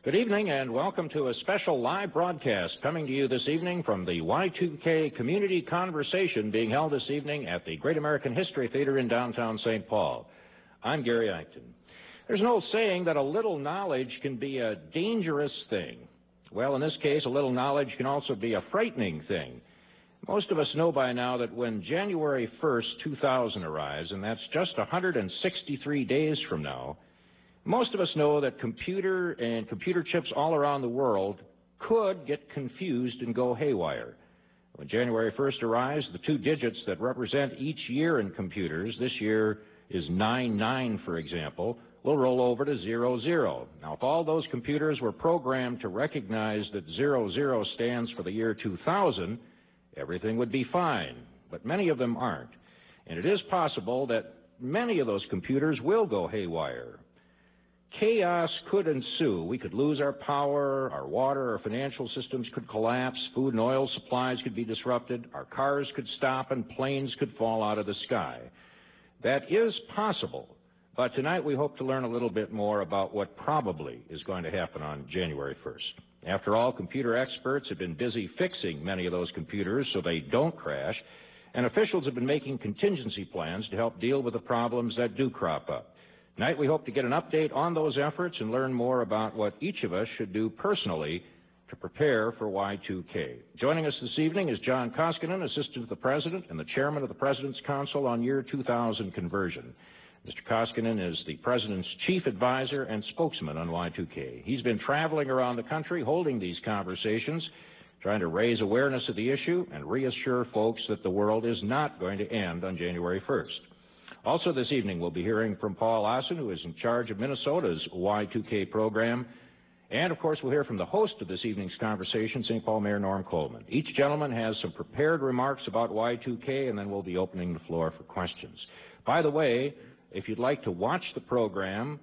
Good evening and welcome to a special live broadcast coming to you this evening from the Y2K Community Conversation being held this evening at the Great American History Theater in downtown St. Paul. I'm Gary Acton. There's an old saying that a little knowledge can be a dangerous thing. Well, in this case, a little knowledge can also be a frightening thing. Most of us know by now that when January 1st, 2000 arrives, and that's just 163 days from now, most of us know that computer chips all around the world could get confused and go haywire. When January 1st arrives, the two digits that represent each year in computers, this year is 99, for example, will roll over to 00. Now, if all those computers were programmed to recognize that 00 stands for the year 2000, everything would be fine. But many of them aren't. And it is possible that many of those computers will go haywire. Chaos could ensue. We could lose our power, our water, our financial systems could collapse, food and oil supplies could be disrupted, our cars could stop, and planes could fall out of the sky. That is possible, but tonight we hope to learn a little bit more about what probably is going to happen on January 1st. After all, computer experts have been busy fixing many of those computers so they don't crash, and officials have been making contingency plans to help deal with the problems that do crop up. Tonight we hope to get an update on those efforts and learn more about what each of us should do personally to prepare for Y2K. Joining us this evening is John Koskinen, Assistant to the President and the Chairman of the President's Council on Year 2000 Conversion. Mr. Koskinen is the President's Chief Advisor and Spokesman on Y2K. He's been traveling around the country holding these conversations, trying to raise awareness of the issue and reassure folks that the world is not going to end on January 1st. Also this evening, we'll be hearing from Paul Assen, who is in charge of Minnesota's Y2K program. And, of course, we'll hear from the host of this evening's conversation, St. Paul Mayor Norm Coleman. Each gentleman has some prepared remarks about Y2K, and then we'll be opening the floor for questions. By the way, if you'd like to watch the program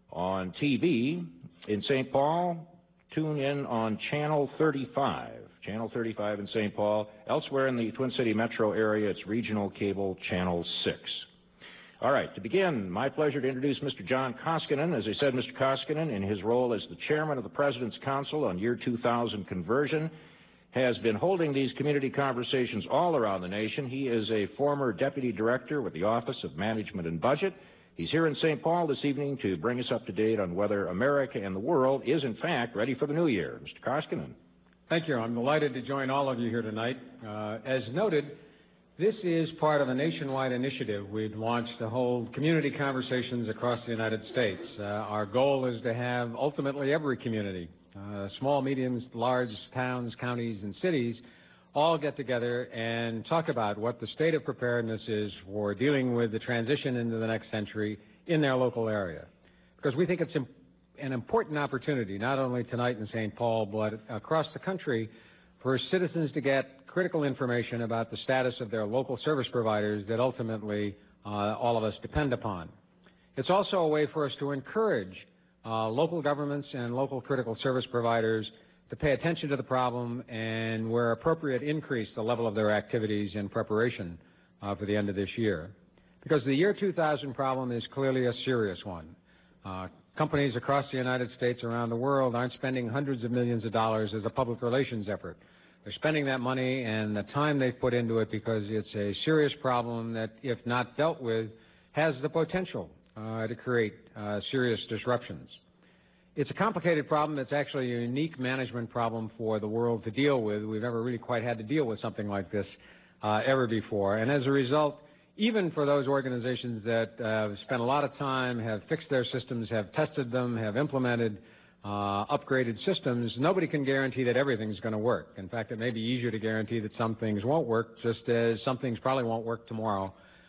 on TV in St. Paul, tune in on Channel 35. Channel 35 in St. Paul. Elsewhere in the Twin City metro area, it's regional cable Channel 6. All right, to begin, my pleasure to introduce Mr. John Koskinen. As I said, Mr. Koskinen, in his role as the Chairman of the President's Council on Year 2000 Conversion, has been holding these community conversations all around the nation. He is a former Deputy Director with the Office of Management and Budget. He's here in St. Paul this evening to bring us up to date on whether America and the world is, in fact, ready for the new year. Mr. Koskinen. Thank you. I'm delighted to join all of you here tonight. As noted, this is part of a nationwide initiative we've launched to hold community conversations across the United States. Our goal is to have ultimately every community, small, medium, large towns, counties, and cities, all get together and talk about what the state of preparedness is for dealing with the transition into the next century in their local area. Because we think it's an important opportunity, not only tonight in St. Paul, but across the country, for citizens to get critical information about the status of their local service providers that ultimately all of us depend upon. It's also a way for us to encourage local governments and local critical service providers to pay attention to the problem and, where appropriate, increase the level of their activities in preparation for the end of this year. Because the year 2000 problem is clearly a serious one. Companies across the United States, around the world, aren't spending hundreds of millions of dollars as a public relations effort. They're spending that money and the time they've put into it because it's a serious problem that, if not dealt with, has the potential to create serious disruptions. It's a complicated problem. It's actually a unique management problem for the world to deal with. We've never really quite had to deal with something like this ever before. And as a result, even for those organizations that spent a lot of time, have fixed their systems, have tested them, have implemented upgraded systems, nobody can guarantee that everything's going to work. In fact, it may be easier to guarantee that some things won't work, just as some things probably won't work tomorrow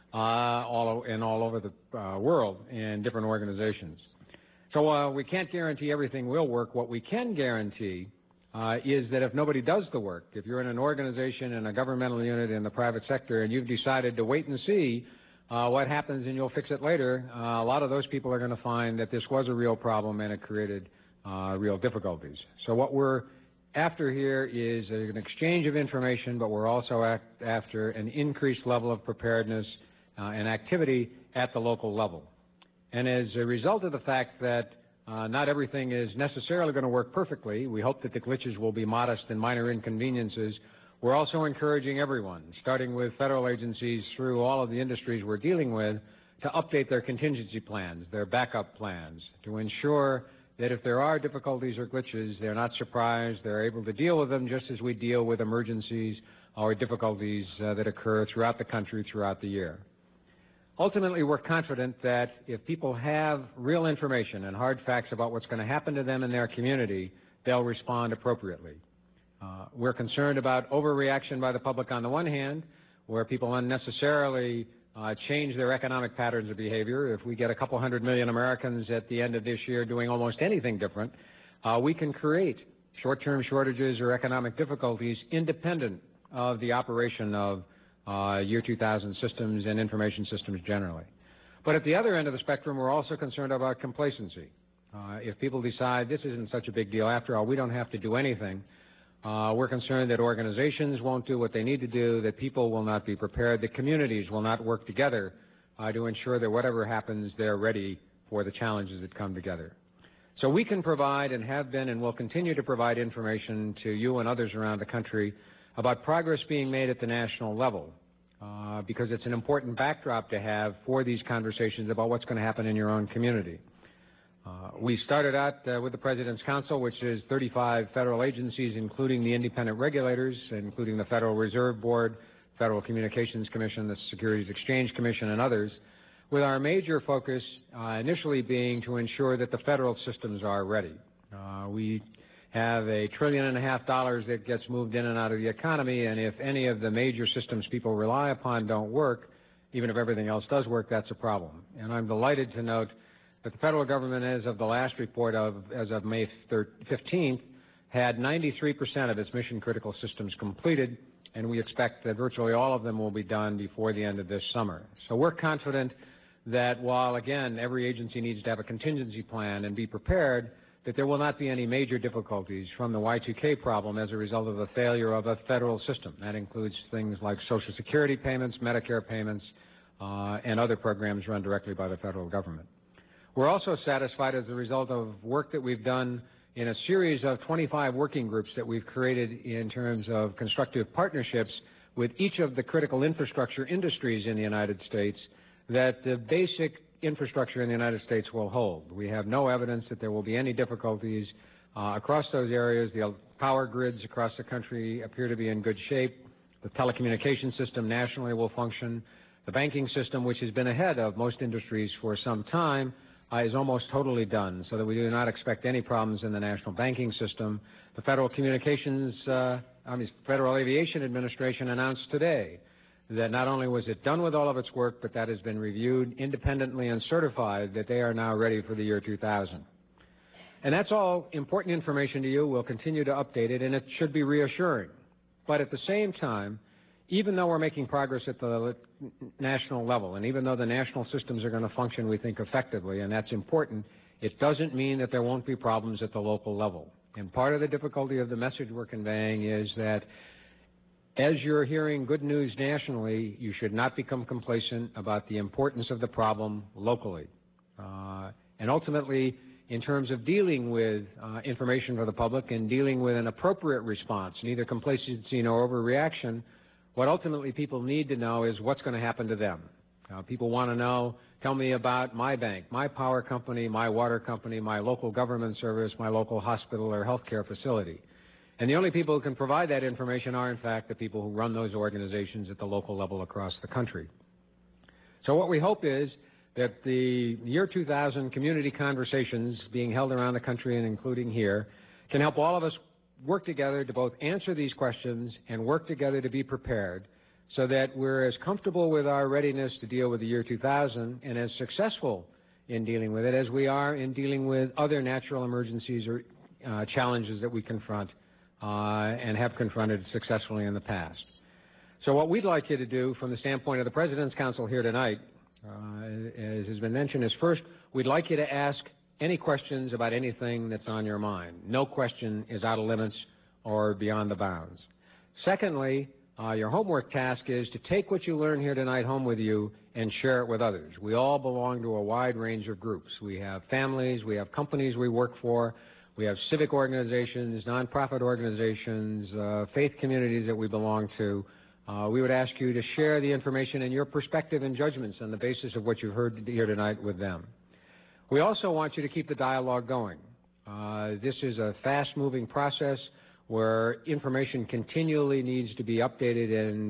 all over the world in different organizations. So we can't guarantee everything will work. What we can guarantee is that if nobody does the work, if you're in an organization, in a governmental unit, in the private sector, and you've decided to wait and see what happens and you'll fix it later, a lot of those people are going to find that this was a real problem and it created real difficulties. So what we're after here is an exchange of information, but we're also after an increased level of preparedness and activity at the local level. And as a result of the fact that Not everything is necessarily going to work perfectly. We hope that the glitches will be modest and minor inconveniences. We're also encouraging everyone, starting with federal agencies through all of the industries we're dealing with, to update their contingency plans, their backup plans, to ensure that if there are difficulties or glitches, they're not surprised, they're able to deal with them just as we deal with emergencies or difficulties that occur throughout the country throughout the year. Ultimately, we're confident that if people have real information and hard facts about what's going to happen to them in their community, they'll respond appropriately. We're concerned about overreaction by the public on the one hand, where people unnecessarily change their economic patterns of behavior. If we get a couple 100 million Americans at the end of this year doing almost anything different, we can create short-term shortages or economic difficulties independent of the operation of year 2000 systems and information systems generally. But at the other end of the spectrum, we're also concerned about complacency. If people decide this isn't such a big deal, after all, we don't have to do anything, we're concerned that organizations won't do what they need to do, that people will not be prepared, that communities will not work together to ensure that whatever happens, they're ready for the challenges that come together. So we can provide and have been and will continue to provide information to you and others around the country about progress being made at the national level, because it's an important backdrop to have for these conversations about what's going to happen in your own community. We started out with the President's Council, which is 35 federal agencies, including the independent regulators, including the Federal Reserve Board, Federal Communications Commission, the Securities Exchange Commission, and others, with our major focus initially being to ensure that the federal systems are ready. We have $1.5 trillion that gets moved in and out of the economy, and if any of the major systems people rely upon don't work, even if everything else does work, that's a problem. And I'm delighted to note that the federal government, as of the last report as of May 15th, had 93% of its mission-critical systems completed, and we expect that virtually all of them will be done before the end of this summer. So we're confident that while, again, every agency needs to have a contingency plan and be prepared, that there will not be any major difficulties from the Y2K problem as a result of the failure of a federal system. That includes things like Social Security payments, Medicare payments, and other programs run directly by the federal government. We're also satisfied as a result of work that we've done in a series of 25 working groups that we've created in terms of constructive partnerships with each of the critical infrastructure industries in the United States, that the basic infrastructure in the United States will hold. We have no evidence that there will be any difficulties across those areas. The power grids across the country appear to be in good shape. The telecommunications system nationally will function. The banking system, which has been ahead of most industries for some time, is almost totally done, so that we do not expect any problems in the national banking system. The Federal Federal Aviation Administration announced today that not only was it done with all of its work, but that has been reviewed independently and certified that they are now ready for the year 2000. And that's all important information to you. We'll continue to update it, and it should be reassuring. But at the same time, even though we're making progress at the national level, and even though the national systems are going to function, we think, effectively, and that's important, it doesn't mean that there won't be problems at the local level. And part of the difficulty of the message we're conveying is that as you're hearing good news nationally, you should not become complacent about the importance of the problem locally. And ultimately, in terms of dealing with information for the public and dealing with an appropriate response, neither complacency nor overreaction, what ultimately people need to know is what's going to happen to them. People want to know, tell me about my bank, my power company, my water company, my local government service, my local hospital or health care facility. And the only people who can provide that information are, in fact, the people who run those organizations at the local level across the country. So what we hope is that the year 2000 community conversations being held around the country and including here can help all of us work together to both answer these questions and work together to be prepared so that we're as comfortable with our readiness to deal with the year 2000 and as successful in dealing with it as we are in dealing with other natural emergencies or challenges that we confront and have confronted successfully in the past. So what we'd like you to do from the standpoint of the President's Council here tonight, as has been mentioned, is first, we'd like you to ask any questions about anything that's on your mind. No question is out of limits or beyond the bounds. Secondly, Your homework task is to take what you learn here tonight home with you and share it with others. We all belong to a wide range of groups. We have families, we have companies we work for, we have civic organizations, nonprofit organizations, faith communities that we belong to. We would ask you to share the information and your perspective and judgments on the basis of what you've heard here tonight with them. We also want you to keep the dialogue going. This is a fast-moving process where information continually needs to be updated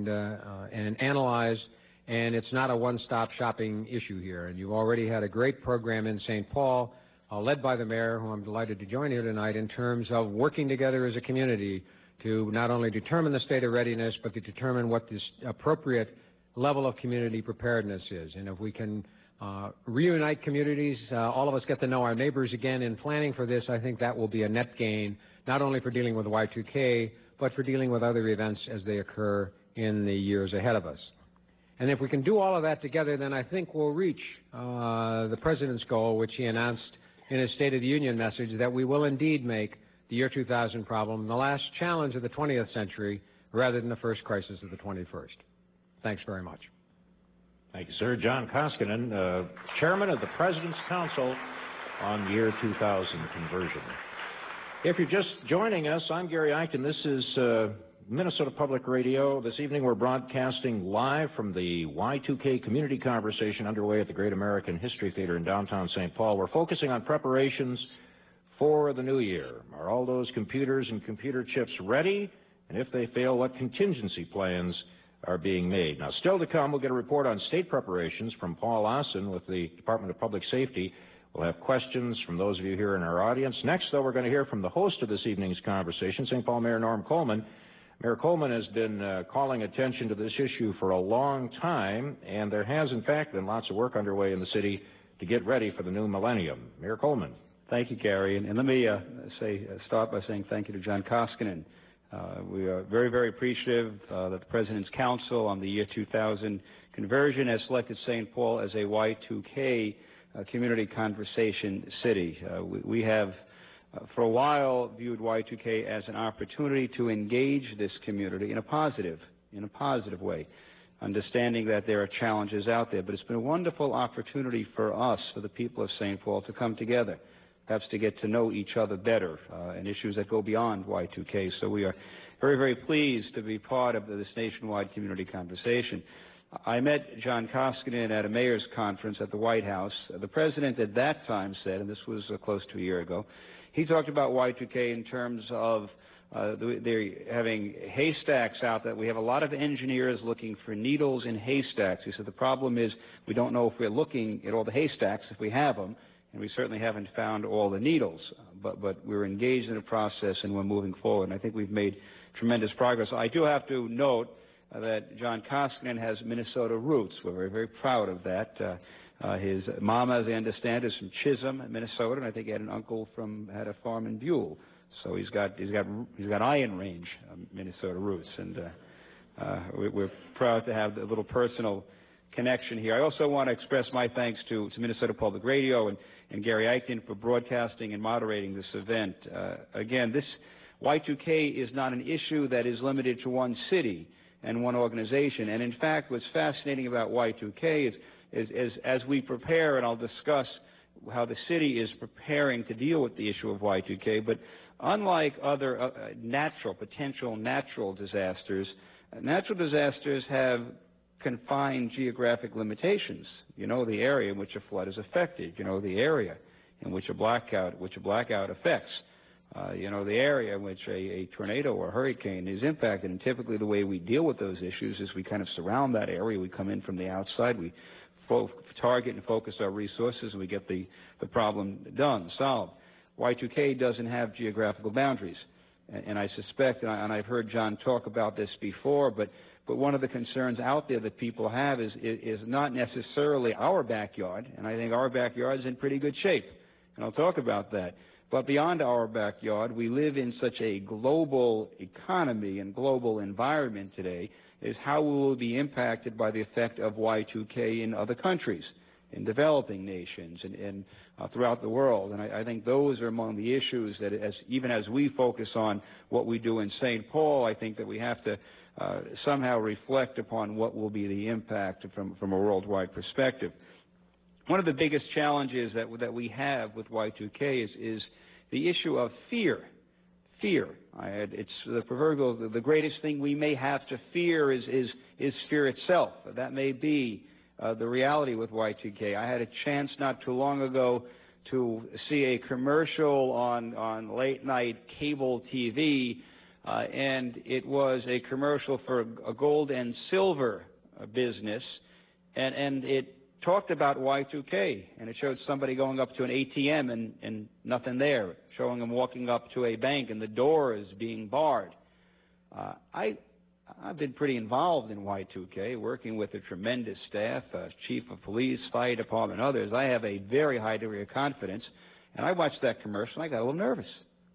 and analyzed, and it's not a one-stop shopping issue here. And you've already had a great program in St. Paul, led by the mayor, who I'm delighted to join here tonight, in terms of working together as a community to not only determine the state of readiness, but to determine what this appropriate level of community preparedness is. And if we can reunite communities, all of us get to know our neighbors again in planning for this, I think that will be a net gain, not only for dealing with Y2K, but for dealing with other events as they occur in the years ahead of us. And if we can do all of that together, then I think we'll reach the President's goal, which he announced in his State of the Union message, that we will indeed make the year 2000 problem the last challenge of the 20th century rather than the first crisis of the 21st. Thanks very much. Thank you, sir. John Koskinen, Chairman of the President's Council on Year 2000 Conversion. If you're just joining us, I'm Gary Eichten. This is Minnesota Public Radio. This evening we're broadcasting live from the Y2K Community Conversation underway at the Great American History Theater in downtown St. Paul. We're focusing on preparations for the new year. Are all those computers and computer chips ready? And if they fail, what contingency plans are being made? Now, still to come, we'll get a report on state preparations from Paul Ossen with the Department of Public Safety. We'll have questions from those of you here in our audience. Next, though, we're going to hear from the host of this evening's conversation, St. Paul Mayor Norm Coleman. Mayor Coleman has been calling attention to this issue for a long time, and there has, in fact, been lots of work underway in the city to get ready for the new millennium. Mayor Coleman. Thank you, Gary. And let me start by saying thank you to John Koskinen. We are very, very appreciative that the President's Council on the year 2000 conversion has selected St. Paul as a Y2K community conversation city. We have, for a while, viewed Y2K as an opportunity to engage this community in a positive way, understanding that there are challenges out there. But it's been a wonderful opportunity for us, for the people of St. Paul, to come together, perhaps to get to know each other better, and issues that go beyond Y2K. So we are very, very pleased to be part of this nationwide community conversation. I met John Koskinen at a mayor's conference at the White House. The President at that time said, and this was close to a year ago, he talked about Y2K in terms of they're having haystacks out there. We have a lot of engineers looking for needles in haystacks. He said the problem is we don't know if we're looking at all the haystacks, if we have them, and we certainly haven't found all the needles. But we're engaged in a process and we're moving forward. And I think we've made tremendous progress. I do have to note that John Koskinen has Minnesota roots. We're very, very proud of that. His mom, as I understand, is from Chisholm, Minnesota, and I think he had an uncle had a farm in Buell. So he's got Iron Range, Minnesota roots, and we're proud to have a little personal connection here. I also want to express my thanks to Minnesota Public Radio and Gary Eichten for broadcasting and moderating this event. Again, this Y2K is not an issue that is limited to one city and one organization. And in fact, what's fascinating about Y2K is as we prepare, and I'll discuss how the city is preparing to deal with the issue of Y2K, but unlike other potential natural disasters have confined geographic limitations. You know the area in which a flood is affected. You know the area in which a blackout affects. You know the area in which a tornado or hurricane is impacted. And typically the way we deal with those issues is we kind of surround that area. We come in from the outside. We target and focus our resources, and we get the problem solved. Y2K doesn't have geographical boundaries. And I suspect, and I've heard John talk about this before, but one of the concerns out there that people have is not necessarily our backyard, and I think our backyard is in pretty good shape, and I'll talk about that. But beyond our backyard, we live in such a global economy and global environment today, is how we will be impacted by the effect of Y2K in other countries, in developing nations, and throughout the world. And I think those are among the issues that, even as we focus on what we do in St. Paul, I think that we have to somehow reflect upon what will be the impact from a worldwide perspective. One of the biggest challenges that we have with Y2K is the issue of fear. Fear. It's the proverbial, the greatest thing we may have to fear is fear itself. That may be the reality with Y2K. I had a chance not too long ago to see a commercial on late-night cable TV, and it was a commercial for a gold and silver business, and it talked about Y2K, and it showed somebody going up to an ATM and nothing there, showing them walking up to a bank and the door is being barred. I've been pretty involved in Y2K, working with a tremendous staff, chief of police, fire department, others. I have a very high degree of confidence, and I watched that commercial and I got a little nervous.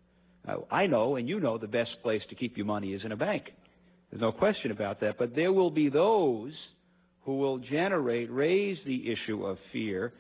I know, and you know, the best place to keep your money is in a bank. There's no question about that, but there will be those who will raise the issue of fear,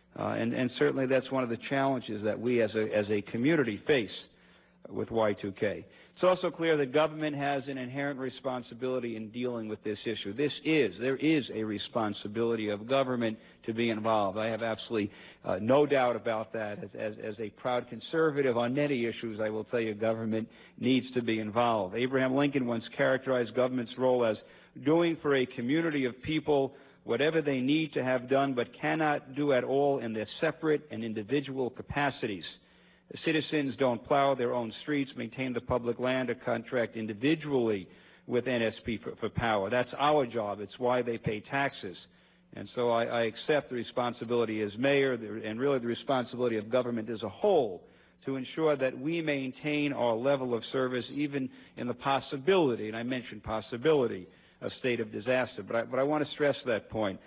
and certainly that's one of the challenges that we as a community face with Y2K. It's also clear that government has an inherent responsibility in dealing with this issue. There is a responsibility of government to be involved. I have absolutely no doubt about that. As a proud conservative on many issues, I will tell you government needs to be involved. Abraham Lincoln once characterized government's role as doing for a community of people whatever they need to have done but cannot do at all in their separate and individual capacities. The citizens don't plow their own streets, maintain the public land, or contract individually with NSP for power. That's our job. It's why they pay taxes. And so I accept the responsibility as mayor and really the responsibility of government as a whole to ensure that we maintain our level of service even in the possibility, and I mentioned possibility, a state of disaster. But I want to stress that point.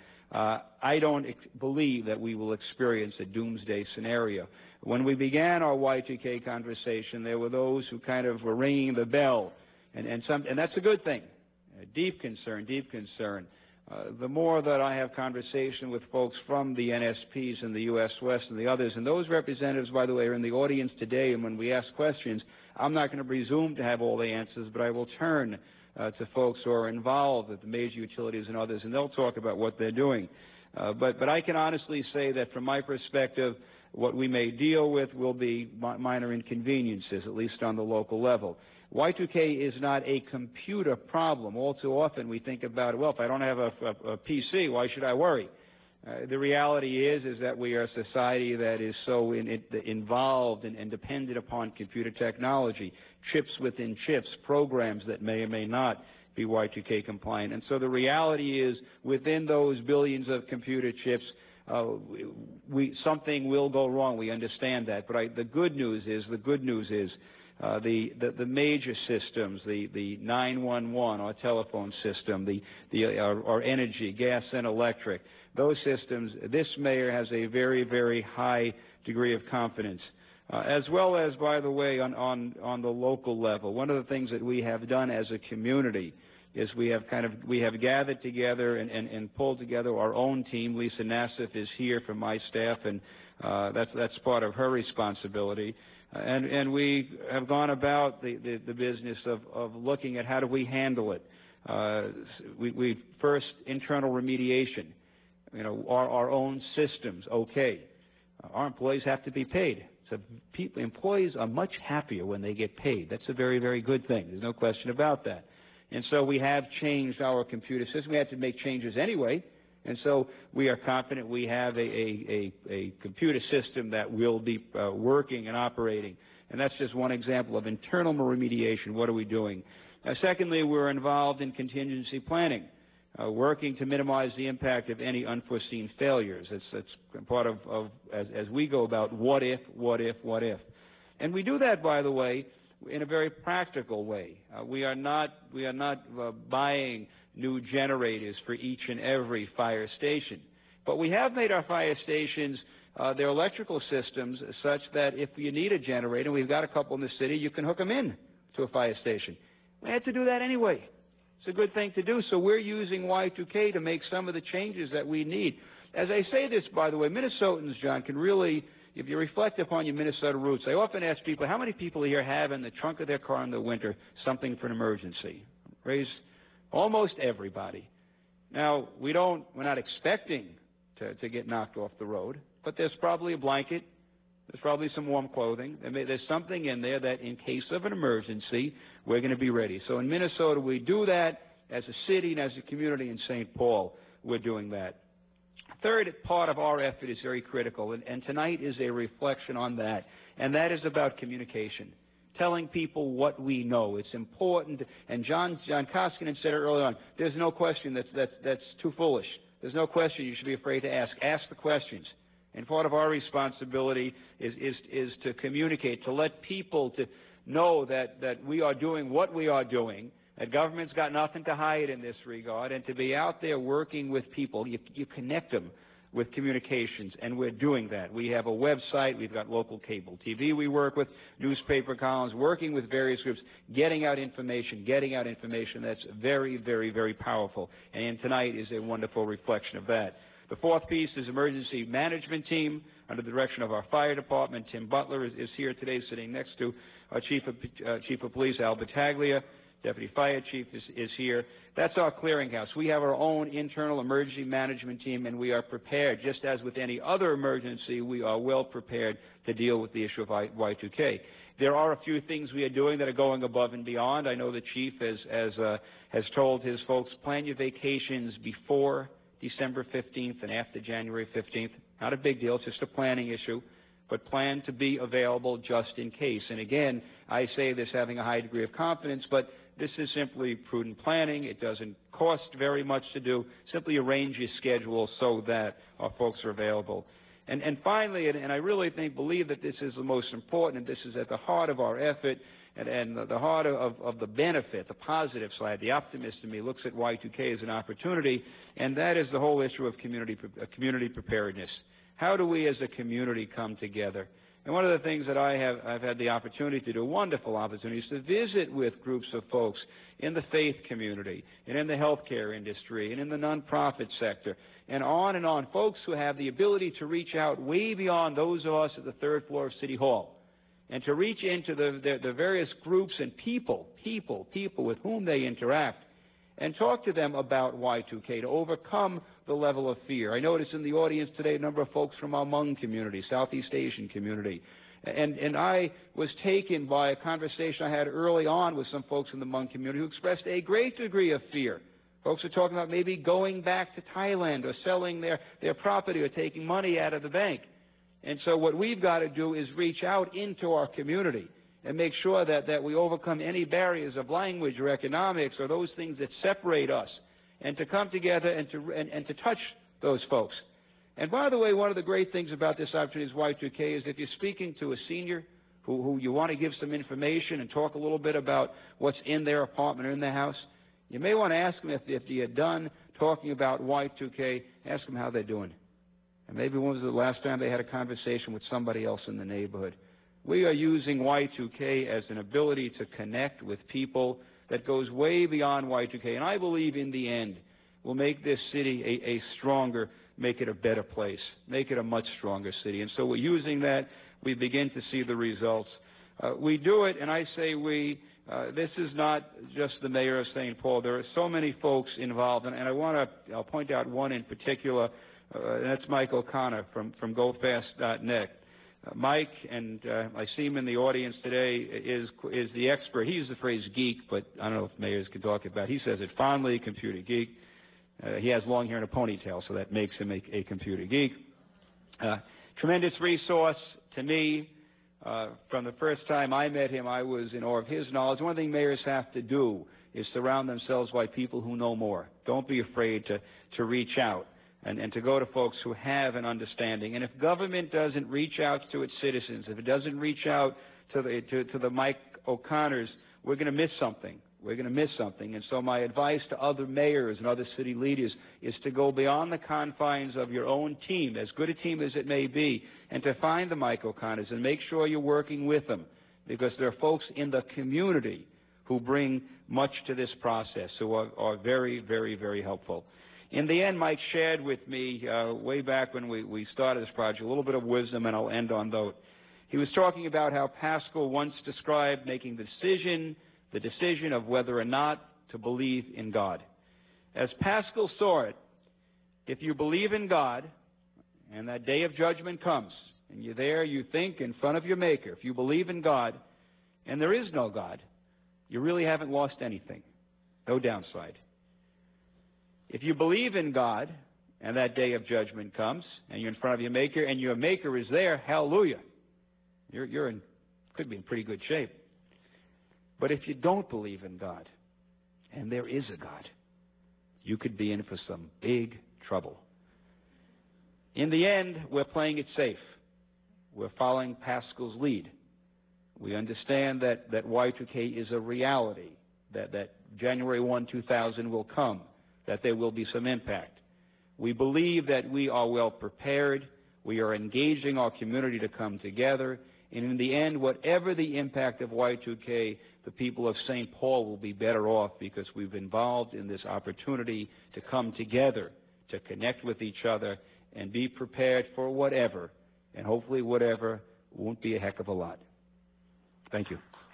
I don't believe that we will experience a doomsday scenario. When we began our Y2K conversation, there were those who kind of were ringing the bell, and that's a good thing. Deep concern, deep concern. The more that I have conversation with folks from the NSPs in the U.S. West and the others, and those representatives, by the way, are in the audience today, and when we ask questions, I'm not going to presume to have all the answers, but I will turn to folks who are involved at the major utilities and others, and they'll talk about what they're doing. But I can honestly say that from my perspective, what we may deal with will be minor inconveniences, at least on the local level. Y2K is not a computer problem. All too often we think about, well, if I don't have a PC, why should I worry? The reality is that we are a society that is so involved and dependent upon computer technology, chips within chips, programs that may or may not be Y2K compliant. And so the reality is within those billions of computer chips, something will go wrong. We understand that. But the good news is the major systems, the 911, our telephone system, our energy, gas and electric, those systems, this mayor has a very, very high degree of confidence. As well as, by the way, on the local level, one of the things that we have done as a community is we have gathered together and pulled together our own team. Lisa Nassif is here from my staff, and that's part of her responsibility. And we have gone about the business of looking at how do we handle it. We first internal remediation. Our own systems. Okay, our employees have to be paid. So employees are much happier when they get paid. That's a very, very good thing. There's no question about that. And so we have changed our computer system. We had to make changes anyway. And so we are confident we have a computer system that will be working and operating. And that's just one example of internal remediation. What are we doing? Secondly, we're involved in contingency planning, working to minimize the impact of any unforeseen failures. That's part of as we go about what if. And we do that, by the way, in a very practical way. We are not buying new generators for each and every fire station. But we have made our fire stations, their electrical systems, such that if you need a generator, we've got a couple in the city, you can hook them in to a fire station. We had to do that anyway. It's a good thing to do. So we're using Y2K to make some of the changes that we need. As I say this, by the way, Minnesotans, John, can really if you reflect upon your Minnesota roots, I often ask people, how many people here have in the trunk of their car in the winter something for an emergency? Raise almost everybody. Now, we're not expecting to get knocked off the road, but there's probably a blanket, there's probably some warm clothing. There's something in there that in case of an emergency, we're going to be ready. So in Minnesota, we do that as a city and as a community. In St. Paul, we're doing that. Third part of our effort is very critical, and tonight is a reflection on that, and that is about communication, telling people what we know. It's important, and John Koskinen said it early on, there's no question that's too foolish. There's no question you should be afraid to ask. Ask the questions. And part of our responsibility is to communicate, to let people to know that we are doing what we are doing, that government's got nothing to hide in this regard, and to be out there working with people. You connect them with communications, and we're doing that. We have a website, we've got local cable TV we work with, newspaper columns, working with various groups, getting out information that's very, very, very powerful. And tonight is a wonderful reflection of that. The fourth piece is emergency management team under the direction of our fire department. Tim Butler is here today, sitting next to our Chief of Police, Al Battaglia. Deputy Fire Chief is here. That's our clearinghouse. We have our own internal emergency management team, and we are prepared. Just as with any other emergency, we are well prepared to deal with the issue of Y2K. There are a few things we are doing that are going above and beyond. I know the Chief has told his folks, plan your vacations before December 15th and after January 15th. Not a big deal, it's just a planning issue, but plan to be available just in case. And again, I say this having a high degree of confidence, but this is simply prudent planning. It doesn't cost very much to do. Simply arrange your schedule so that our folks are available. And finally, and I really believe that this is the most important, and this is at the heart of our effort, and the heart of the benefit, the positive side, the optimist in me looks at Y2K as an opportunity, and that is the whole issue of community preparedness. How do we as a community come together? And one of the things that I've had the opportunity to do, wonderful opportunities, to visit with groups of folks in the faith community and in the healthcare industry and in the nonprofit sector and on, folks who have the ability to reach out way beyond those of us at the third floor of City Hall and to reach into the various groups and people with whom they interact and talk to them about Y2K, to overcome the level of fear. I notice in the audience today a number of folks from our Hmong community, Southeast Asian community. And I was taken by a conversation I had early on with some folks in the Hmong community who expressed a great degree of fear. Folks are talking about maybe going back to Thailand or selling their property or taking money out of the bank. And so what we've got to do is reach out into our community and make sure that we overcome any barriers of language or economics or those things that separate us, and to come together and to touch those folks. And by the way, one of the great things about this opportunity is Y2K is if you're speaking to a senior who you want to give some information and talk a little bit about what's in their apartment or in their house, you may want to ask them if you're done talking about Y2K, ask them how they're doing. And maybe when was the last time they had a conversation with somebody else in the neighborhood. We are using Y2K as an ability to connect with people that goes way beyond Y2K. And I believe in the end will make this city a stronger, make it a better place, make it a much stronger city. And so we're using that. We begin to see the results. We do it, and I say we, this is not just the mayor of St. Paul. There are so many folks involved, and I'll point out one in particular, and that's Mike O'Connor from GoFast.net. Mike, and I see him in the audience today, is the expert. He used the phrase geek, but I don't know if mayors can talk about it. He says it fondly, computer geek. He has long hair and a ponytail, so that makes him a computer geek. Tremendous resource to me. From the first time I met him, I was in awe of his knowledge. One thing mayors have to do is surround themselves by people who know more. Don't be afraid to reach out and to go to folks who have an understanding. And if government doesn't reach out to its citizens, if it doesn't reach out to the Mike O'Connors, we're going to miss something. We're going to miss something. And so my advice to other mayors and other city leaders is to go beyond the confines of your own team, as good a team as it may be, and to find the Mike O'Connors and make sure you're working with them, because there are folks in the community who bring much to this process, who are very, very, very helpful. In the end, Mike shared with me way back when we started this project a little bit of wisdom, and I'll end on that. He was talking about how Pascal once described making the decision of whether or not to believe in God. As Pascal saw it, if you believe in God and that day of judgment comes and you're there, you think in front of your Maker, if you believe in God and there is no God, you really haven't lost anything. No downside. If you believe in God and that day of judgment comes and you're in front of your Maker and your Maker is there, hallelujah. Could be in pretty good shape. But if you don't believe in God, and there is a God, you could be in for some big trouble. In the end, we're playing it safe. We're following Pascal's lead. We understand that Y2K is a reality, that January 1, 2000 will come, that there will be some impact. We believe that we are well prepared. We are engaging our community to come together. And in the end, whatever the impact of Y2K, the people of St. Paul will be better off because we've involved in this opportunity to come together, to connect with each other, and be prepared for whatever. And hopefully whatever won't be a heck of a lot. Thank you.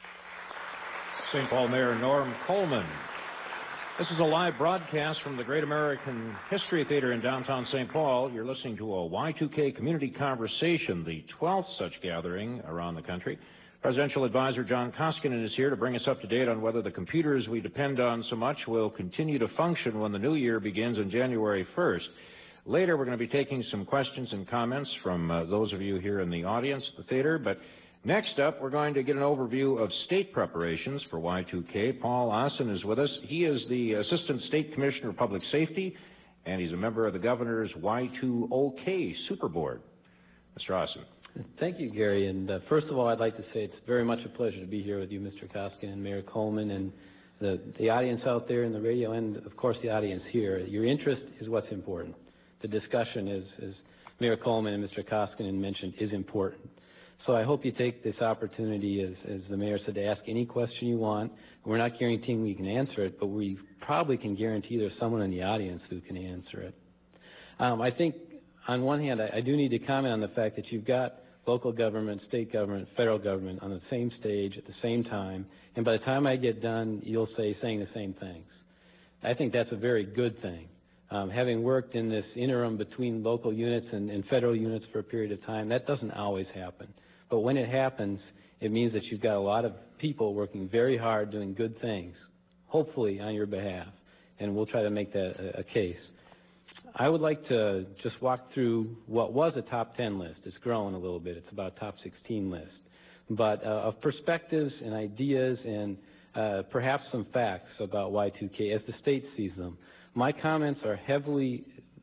St. Paul Mayor Norm Coleman. This is a live broadcast from the Great American History Theater in downtown St. Paul. You're listening to a Y2K Community Conversation, the 12th such gathering around the country. Presidential Advisor John Koskinen is here to bring us up to date on whether the computers we depend on so much will continue to function when the new year begins on January 1st. Later, we're going to be taking some questions and comments from those of you here in the audience at the theater, but next up, we're going to get an overview of state preparations for Y2K. Paul Ossen is with us. He is the Assistant State Commissioner of Public Safety, and he's a member of the Governor's Y2OK Super Board. Mr. Ossen. Thank you, Gary. And first of all, I'd like to say it's very much a pleasure to be here with you, Mr. Koskinen and Mayor Coleman, and the audience out there in the radio, and of course the audience here. Your interest is what's important. The discussion, as Mayor Coleman and Mr. Koskinen mentioned, is important. So I hope you take this opportunity, as the mayor said, to ask any question you want. We're not guaranteeing we can answer it, but we probably can guarantee there's someone in the audience who can answer it. I think, on one hand, I do need to comment on the fact that you've got local government, state government, federal government on the same stage at the same time, and by the time I get done, you'll saying the same things. I think that's a very good thing. Having worked in this interim between local units and federal units for a period of time, that doesn't always happen. But when it happens, it means that you've got a lot of people working very hard doing good things, hopefully on your behalf, and we'll try to make that a case. I would like to just walk through what was a top 10 list. It's grown a little bit. It's about a top 16 list. But of perspectives and ideas and perhaps some facts about Y2K as the state sees them. My comments are heavily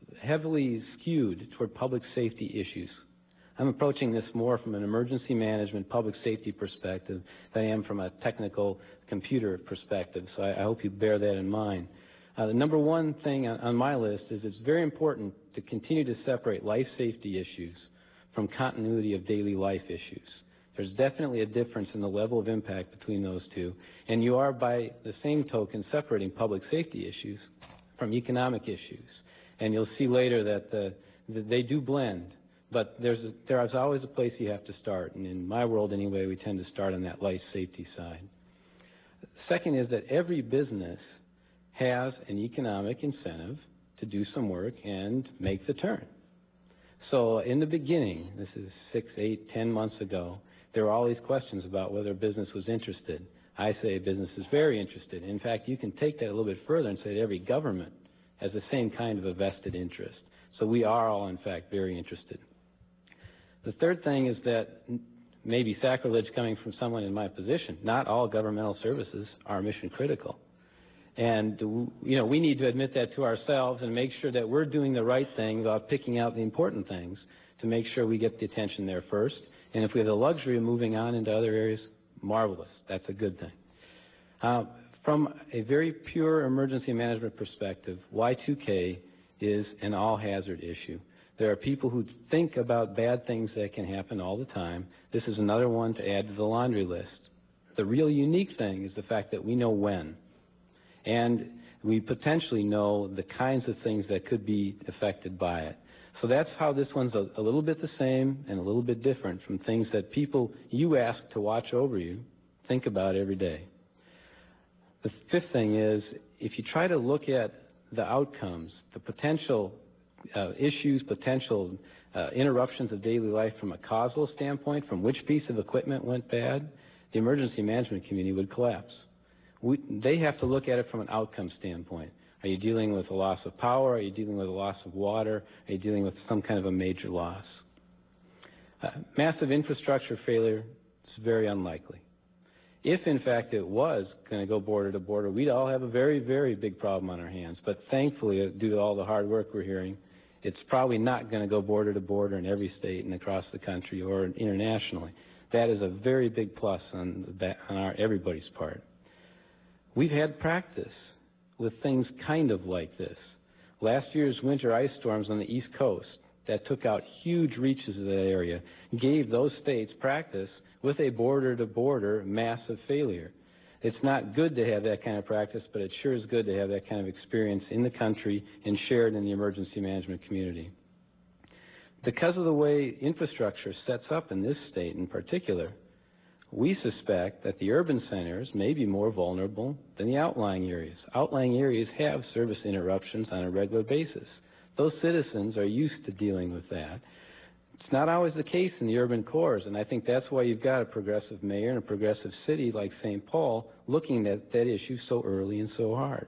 skewed toward public safety issues. I'm approaching this more from an emergency management, public safety perspective than I am from a technical computer perspective, so I hope you bear that in mind. The number one thing on my list is it's very important to continue to separate life safety issues from continuity of daily life issues. There's definitely a difference in the level of impact between those two, and you are, by the same token, separating public safety issues from economic issues. And you'll see later that they do blend. But there's always a place you have to start, and in my world anyway, we tend to start on that life safety side. Second is that every business has an economic incentive to do some work and make the turn. So in the beginning, this is 6, 8, 10 months ago, there were all these questions about whether business was interested. I say business is very interested. In fact, you can take that a little bit further and say that every government has the same kind of a vested interest. So we are all, in fact, very interested. The third thing is that, maybe sacrilege coming from someone in my position, not all governmental services are mission critical. And, we need to admit that to ourselves and make sure that we're doing the right thing about picking out the important things to make sure we get the attention there first. And if we have the luxury of moving on into other areas, marvelous. That's a good thing. From a very pure emergency management perspective, Y2K is an all-hazard issue. There are people who think about bad things that can happen all the time. This is another one to add to the laundry list. The real unique thing is the fact that we know when. And we potentially know the kinds of things that could be affected by it. So that's how this one's a little bit the same and a little bit different from things that people you ask to watch over you think about every day. The fifth thing is, if you try to look at the outcomes, the potential issues, potential interruptions of daily life from a causal standpoint, from which piece of equipment went bad, the emergency management community would collapse. They have to look at it from an outcome standpoint. Are you dealing with a loss of power? Are you dealing with a loss of water? Are you dealing with some kind of a major loss? Massive infrastructure failure is very unlikely. If, in fact, it was going to go border to border, we'd all have a very, very big problem on our hands. But thankfully, due to all the hard work we're hearing, it's probably not going to go border to border in every state and across the country or internationally. That is a very big plus on everybody's part. We've had practice with things kind of like this. Last year's winter ice storms on the East Coast that took out huge reaches of that area gave those states practice with a border-to-border massive failure. It's not good to have that kind of practice, but it sure is good to have that kind of experience in the country and shared in the emergency management community. Because of the way infrastructure sets up in this state in particular, we suspect that the urban centers may be more vulnerable than the outlying areas. Outlying areas have service interruptions on a regular basis. Those citizens are used to dealing with that. It's not always the case in the urban cores, and I think that's why you've got a progressive mayor and a progressive city like St. Paul looking at that issue so early and so hard.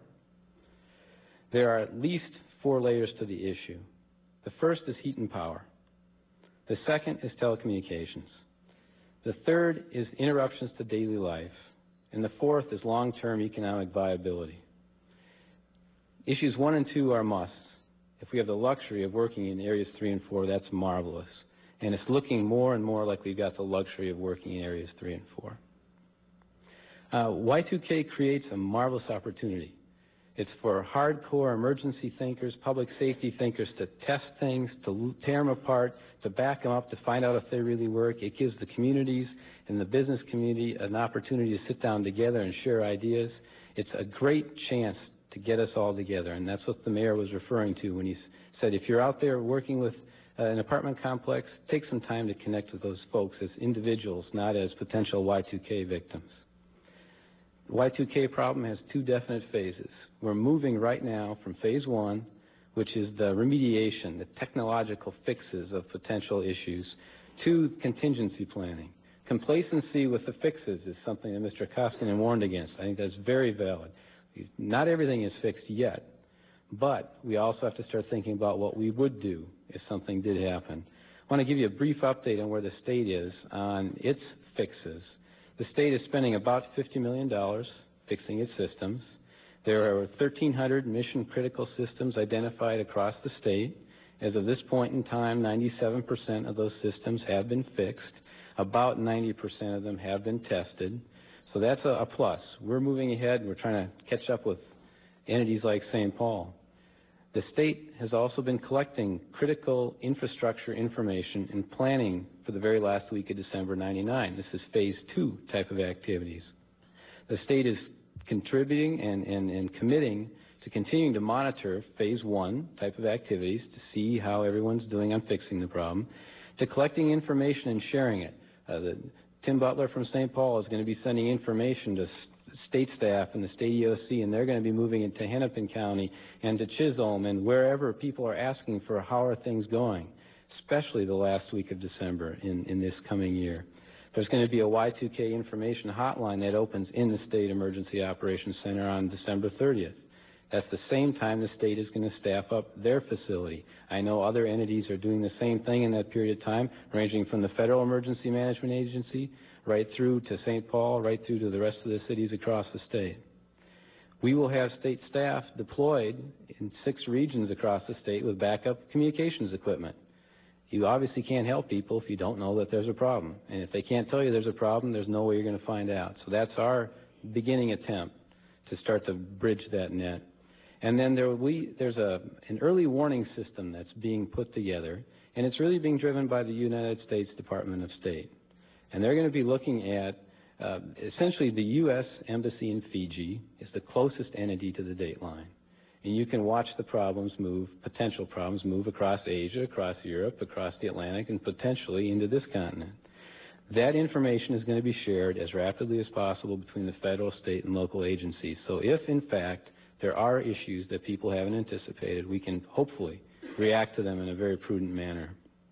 There are at least 4 layers to the issue. The first is heat and power. The second is telecommunications. The third is interruptions to daily life. And the fourth is long-term economic viability. Issues 1 and 2 are musts. If we have the luxury of working in areas 3 and 4, that's marvelous. And it's looking more and more like we've got the luxury of working in areas 3 and 4. Y2K creates a marvelous opportunity. It's for hardcore emergency thinkers, public safety thinkers to test things, to tear them apart, to back them up, to find out if they really work. It gives the communities and the business community an opportunity to sit down together and share ideas. It's a great chance to get us all together, and that's what the mayor was referring to when he said, if you're out there working with an apartment complex, take some time to connect with those folks as individuals, not as potential Y2K victims. The Y2K problem has 2 definite phases. We're moving right now from phase 1, which is the remediation, the technological fixes of potential issues, to contingency planning. Complacency with the fixes is something that Mr. Koskinen warned against. I think that's very valid. Not everything is fixed yet, but we also have to start thinking about what we would do if something did happen. I want to give you a brief update on where the state is on its fixes. The state is spending about $50 million fixing its systems. There are 1,300 mission-critical systems identified across the state. As of this point in time, 97% of those systems have been fixed. About 90% of them have been tested. So that's a plus. We're moving ahead. We're trying to catch up with entities like St. Paul. The state has also been collecting critical infrastructure information and planning for the very last week of December '99. This is phase 2 type of activities. The state is contributing and committing to continuing to monitor phase 1 type of activities to see how everyone's doing on fixing the problem, to collecting information and sharing it. Tim Butler from St. Paul is going to be sending information to state staff and the state EOC, and they're going to be moving into Hennepin County and to Chisholm and wherever people are asking for how are things going, especially the last week of December in this coming year. There's going to be a Y2K information hotline that opens in the State Emergency Operations Center on December 30th. That's the same time the state is going to staff up their facility. I know other entities are doing the same thing in that period of time, ranging from the Federal Emergency Management Agency right through to St. Paul, right through to the rest of the cities across the state. We will have state staff deployed in 6 regions across the state with backup communications equipment. You obviously can't help people if you don't know that there's a problem. And if they can't tell you there's a problem, there's no way you're going to find out. So that's our beginning attempt to start to bridge that net. And then there's an early warning system that's being put together, and it's really being driven by the United States Department of State. And they're going to be looking at essentially the U.S. Embassy in Fiji is the closest entity to the date line. And you can watch the problems move, potential problems move across Asia, across Europe, across the Atlantic, and potentially into this continent. That information is going to be shared as rapidly as possible between the federal, state, and local agencies. So if, in fact, there are issues that people haven't anticipated, we can hopefully react to them in a very prudent manner.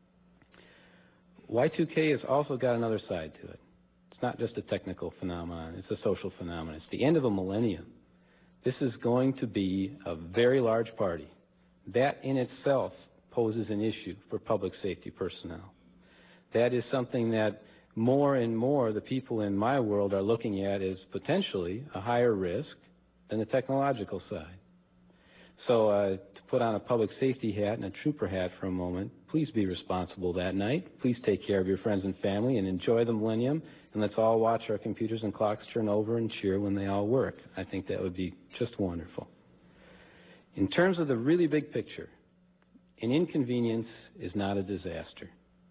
Y2K has also got another side to it. It's not just a technical phenomenon, it's a social phenomenon. It's the end of a millennium. This is going to be a very large party. That in itself poses an issue for public safety personnel. That is something that more and more the people in my world are looking at as potentially a higher risk than the technological side. So to put on a public safety hat and a trooper hat for a moment, please be responsible that night. Please take care of your friends and family and enjoy the millennium, and let's all watch our computers and clocks turn over and cheer when they all work. I think that would be just wonderful. In terms of the really big picture, an inconvenience is not a disaster.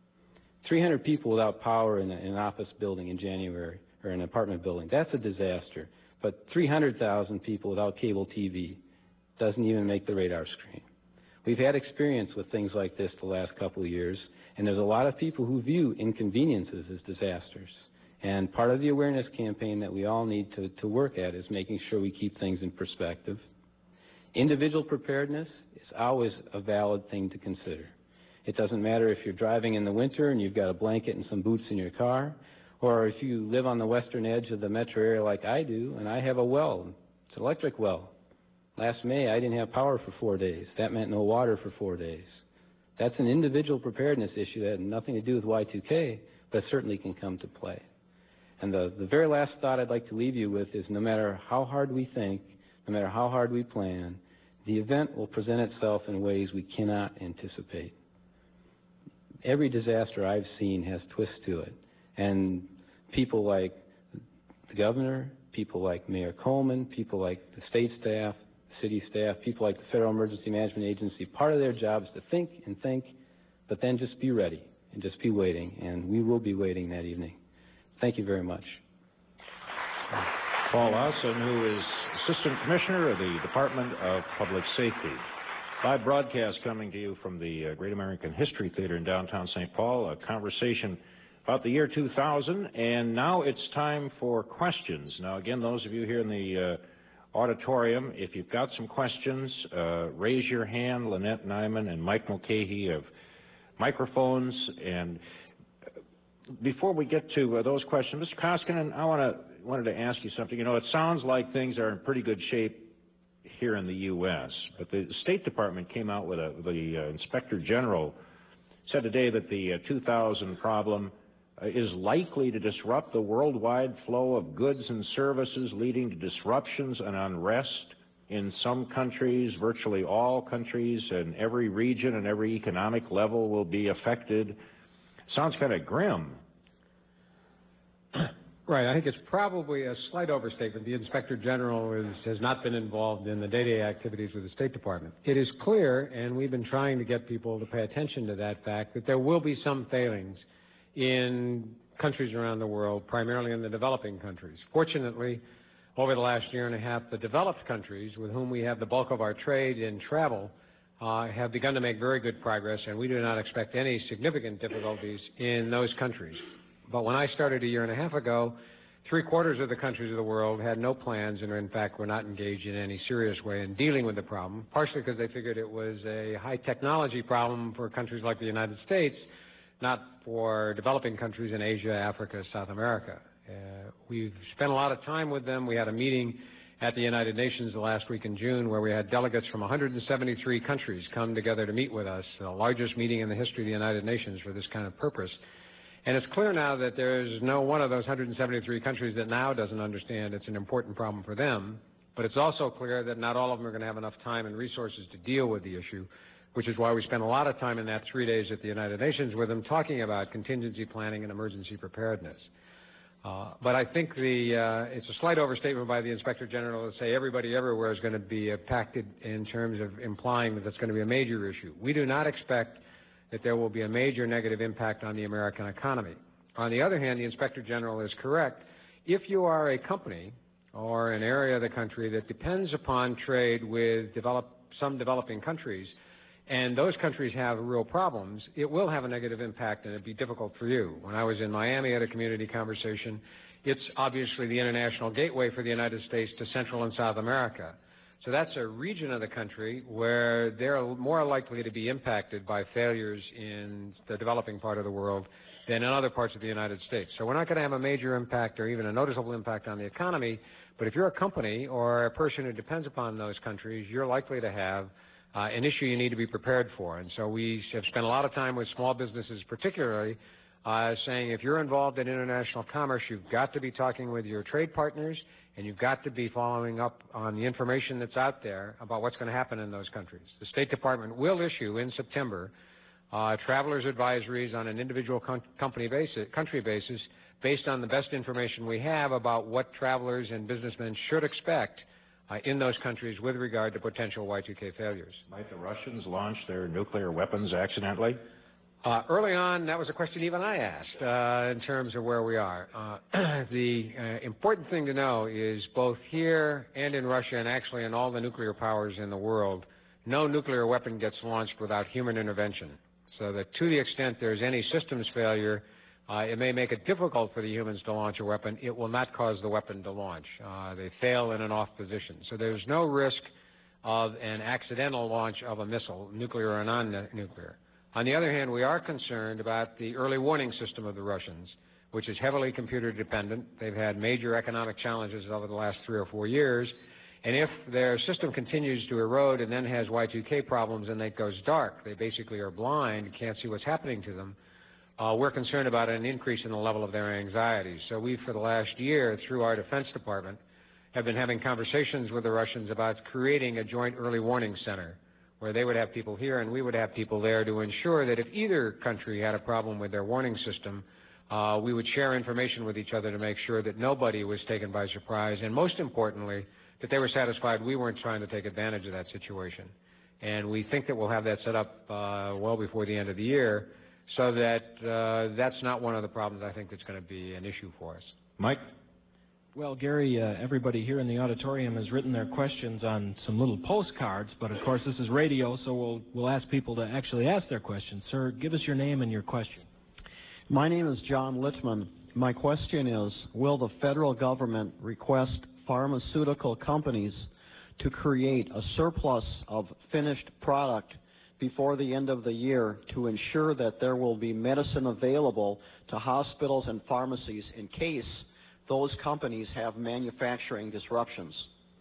300 people without power in an office building in January, or an apartment building, that's a disaster. But 300,000 people without cable TV doesn't even make the radar screen. We've had experience with things like this the last couple of years, and there's a lot of people who view inconveniences as disasters. And part of the awareness campaign that we all need to work at is making sure we keep things in perspective. Individual preparedness is always a valid thing to consider. It doesn't matter if you're driving in the winter and you've got a blanket and some boots in your car, or if you live on the western edge of the metro area like I do, and I have a well. It's an electric well. Last May, I didn't have power for 4 days. That meant no water for 4 days. That's an individual preparedness issue that had nothing to do with Y2K, but certainly can come to play. And the very last thought I'd like to leave you with is no matter how hard we think, no matter how hard we plan, the event will present itself in ways we cannot anticipate. Every disaster I've seen has twists to it. And people like the governor, people like Mayor Coleman, people like the state staff, city staff, people like the Federal Emergency Management Agency, part of their job is to think and think, but then just be ready and just be waiting. And we will be waiting that evening. Thank you very much. Paul Lawson, who is Assistant Commissioner of the Department of Public Safety. Live broadcast coming to you from the Great American History Theater in downtown St. Paul, a conversation about the year 2000, and now it's time for questions. Now, again, those of you here in the auditorium, if you've got some questions, raise your hand. Lynette Nyman and Mike Mulcahy have microphones. And before we get to those questions, Mr. Koskinen, I wanted to ask you something. You know, it sounds like things are in pretty good shape here in the U.S., but the State Department came out with the Inspector General said today that the 2000 problem is likely to disrupt the worldwide flow of goods and services, leading to disruptions and unrest in some countries. Virtually all countries and every region and every economic level will be affected. Sounds kind of grim. Right. I think it's probably a slight overstatement. The Inspector General has not been involved in the day-to-day activities with the State Department. It is clear, and we've been trying to get people to pay attention to that fact, that there will be some failings in countries around the world, primarily in the developing countries. Fortunately, over the last year and a half, the developed countries, with whom we have the bulk of our trade and travel, have begun to make very good progress, and we do not expect any significant difficulties in those countries. But when I started a year and a half ago, 3/4 of the countries of the world had no plans and, in fact, were not engaged in any serious way in dealing with the problem, partially because they figured it was a high-technology problem for countries like the United States, not for developing countries in Asia, Africa, South America. We've spent a lot of time with them. We had a meeting at the United Nations the last week in June where we had delegates from 173 countries come together to meet with us, the largest meeting in the history of the United Nations for this kind of purpose. And it's clear now that there's no one of those 173 countries that now doesn't understand it's an important problem for them, but it's also clear that not all of them are going to have enough time and resources to deal with the issue, which is why we spent a lot of time in that 3 days at the United Nations with them talking about contingency planning and emergency preparedness. But I think it's a slight overstatement by the Inspector General to say everybody everywhere is going to be impacted in terms of implying that that's going to be a major issue. We do not expect that there will be a major negative impact on the American economy. On the other hand, the Inspector General is correct. If you are a company or an area of the country that depends upon trade with some developing countries, and those countries have real problems, it will have a negative impact and it'd be difficult for you. When I was in Miami at a community conversation, it's obviously the international gateway for the United States to Central and South America. So that's a region of the country where they're more likely to be impacted by failures in the developing part of the world than in other parts of the United States. So we're not going to have a major impact or even a noticeable impact on the economy, but if you're a company or a person who depends upon those countries, you're likely to have an issue you need to be prepared for. And so we have spent a lot of time with small businesses particularly saying if you're involved in international commerce, you've got to be talking with your trade partners and you've got to be following up on the information that's out there about what's going to happen in those countries. The State Department will issue in September travelers' advisories on an individual country basis based on the best information we have about what travelers and businessmen should expect in those countries with regard to potential Y2K failures. Might the Russians launch their nuclear weapons accidentally? Early on, that was a question even I asked in terms of where we are. The important thing to know is both here and in Russia and actually in all the nuclear powers in the world, no nuclear weapon gets launched without human intervention. So that to the extent there's any systems failure, it may make it difficult for the humans to launch a weapon. It will not cause the weapon to launch. They fail in an off position. So there's no risk of an accidental launch of a missile, nuclear or non-nuclear. On the other hand, we are concerned about the early warning system of the Russians, which is heavily computer dependent. They've had major economic challenges over the last 3 or 4 years. And if their system continues to erode and then has Y2K problems and it goes dark, they basically are blind, can't see what's happening to them, we're concerned about an increase in the level of their anxiety. So we, for the last year, through our Defense Department, have been having conversations with the Russians about creating a joint early warning center where they would have people here and we would have people there to ensure that if either country had a problem with their warning system, we would share information with each other to make sure that nobody was taken by surprise, and most importantly, that they were satisfied we weren't trying to take advantage of that situation. And we think that we'll have that set up well before the end of the year, so that that's not one of the problems I think that's going to be an issue for us. Mike? Well, Gary, everybody here in the auditorium has written their questions on some little postcards, but of course this is radio, so we'll ask people to actually ask their questions. Sir, give us your name and your question. My name is John Littman. My question is, will the federal government request pharmaceutical companies to create a surplus of finished product before the end of the year to ensure that there will be medicine available to hospitals and pharmacies in case those companies have manufacturing disruptions?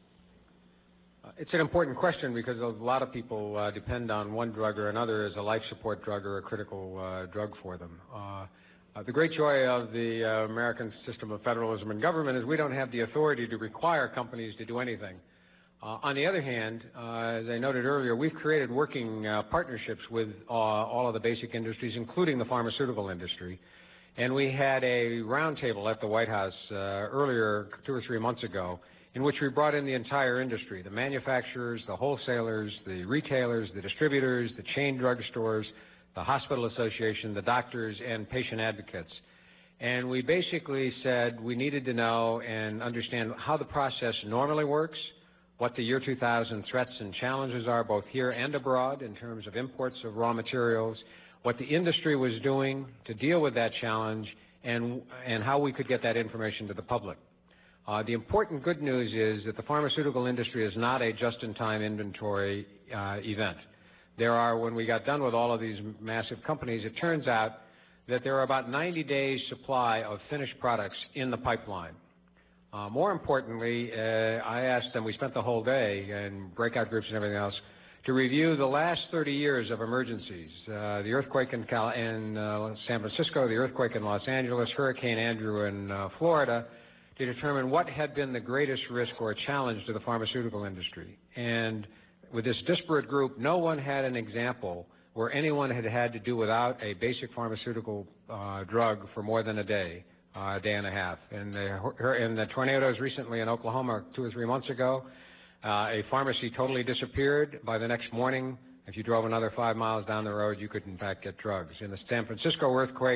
It's an important question because a lot of people depend on one drug or another as a life support drug or a critical drug for them. The great joy of the American system of federalism and government is we don't have the authority to require companies to do anything. On the other hand, as I noted earlier, we've created working partnerships with all of the basic industries, including the pharmaceutical industry. And we had a roundtable at the White House earlier, 2 or 3 months ago, in which we brought in the entire industry, the manufacturers, the wholesalers, the retailers, the distributors, the chain drugstores, the hospital association, the doctors, and patient advocates. And we basically said we needed to know and understand how the process normally works, what the year 2000 threats and challenges are both here and abroad in terms of imports of raw materials, what the industry was doing to deal with that challenge, and how we could get that information to the public. The important good news is that the pharmaceutical industry is not a just-in-time inventory event. There are, when we got done with all of these massive companies, it turns out that there are about 90 days supply of finished products in the pipeline. More importantly, I asked them, we spent the whole day and breakout groups and everything else, to review the last 30 years of emergencies, the earthquake in San Francisco, the earthquake in Los Angeles, Hurricane Andrew in Florida, to determine what had been the greatest risk or challenge to the pharmaceutical industry. And with this disparate group, no one had an example where anyone had had to do without a basic pharmaceutical drug for more than a day and a half. In the tornadoes recently in Oklahoma 2 or 3 months ago, a pharmacy totally disappeared. By the next morning, if you drove another 5 miles down the road, you could in fact get drugs. In the San Francisco earthquake,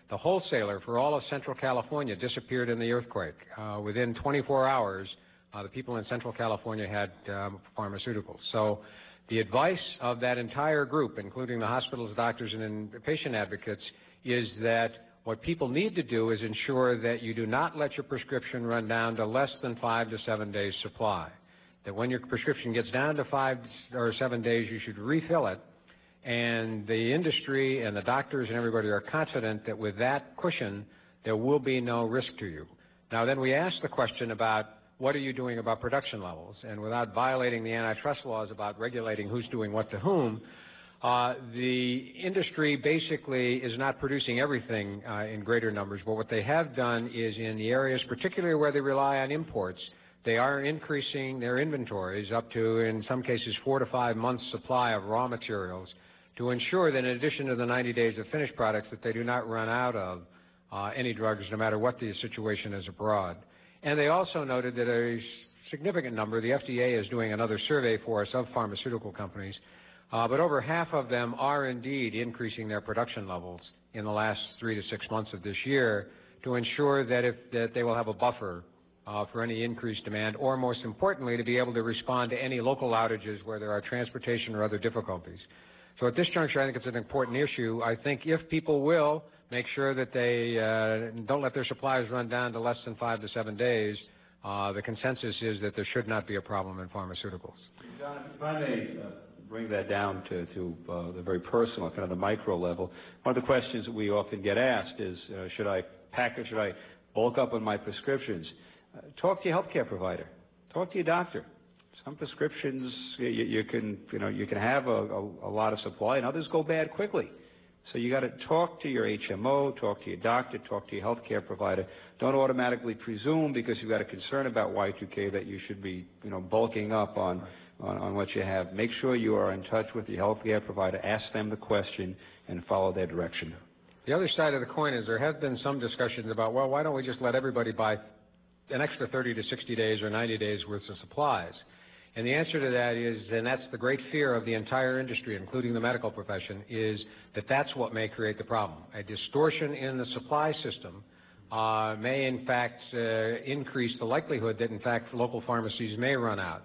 the wholesaler for all of Central California disappeared in the earthquake. Within 24 hours, the people in Central California had pharmaceuticals. So the advice of that entire group, including the hospitals, doctors, and patient advocates, is that what people need to do is ensure that you do not let your prescription run down to less than 5 to 7 days supply. That when your prescription gets down to 5 or 7 days, you should refill it. And the industry and the doctors and everybody are confident that with that cushion, there will be no risk to you. Now, then we ask the question about what are you doing about production levels? And without violating the antitrust laws about regulating who's doing what to whom, the industry basically is not producing everything in greater numbers, but what they have done is in the areas, particularly where they rely on imports, they are increasing their inventories up to, in some cases, 4 to 5 months supply of raw materials to ensure that in addition to the 90 days of finished products that they do not run out of any drugs no matter what the situation is abroad. And they also noted that a significant number, the FDA is doing another survey for us of pharmaceutical companies, but over half of them are indeed increasing their production levels in the last 3 to 6 months of this year to ensure that they will have a buffer for any increased demand, or most importantly, to be able to respond to any local outages where there are transportation or other difficulties. So at this juncture, I think it's an important issue. I think if people will make sure that they don't let their supplies run down to less than 5 to 7 days, the consensus is that there should not be a problem in pharmaceuticals. John, if I may bring that down to the very personal, kind of the micro level, one of the questions that we often get asked is, should I bulk up on my prescriptions? Talk to your healthcare provider. Talk to your doctor. Some prescriptions you can have a lot of supply, and others go bad quickly. So you got to talk to your HMO, talk to your doctor, talk to your healthcare provider. Don't automatically presume because you've got a concern about Y2K that you should be bulking up on what you have. Make sure you are in touch with your healthcare provider. Ask them the question and follow their direction. The other side of the coin is there have been some discussions about, well, why don't we just let everybody buy an extra 30 to 60 days or 90 days worth of supplies? And the answer to that is, and that's the great fear of the entire industry, including the medical profession, is that that's what may create the problem. A distortion in the supply system may, in fact, increase the likelihood that, in fact, local pharmacies may run out.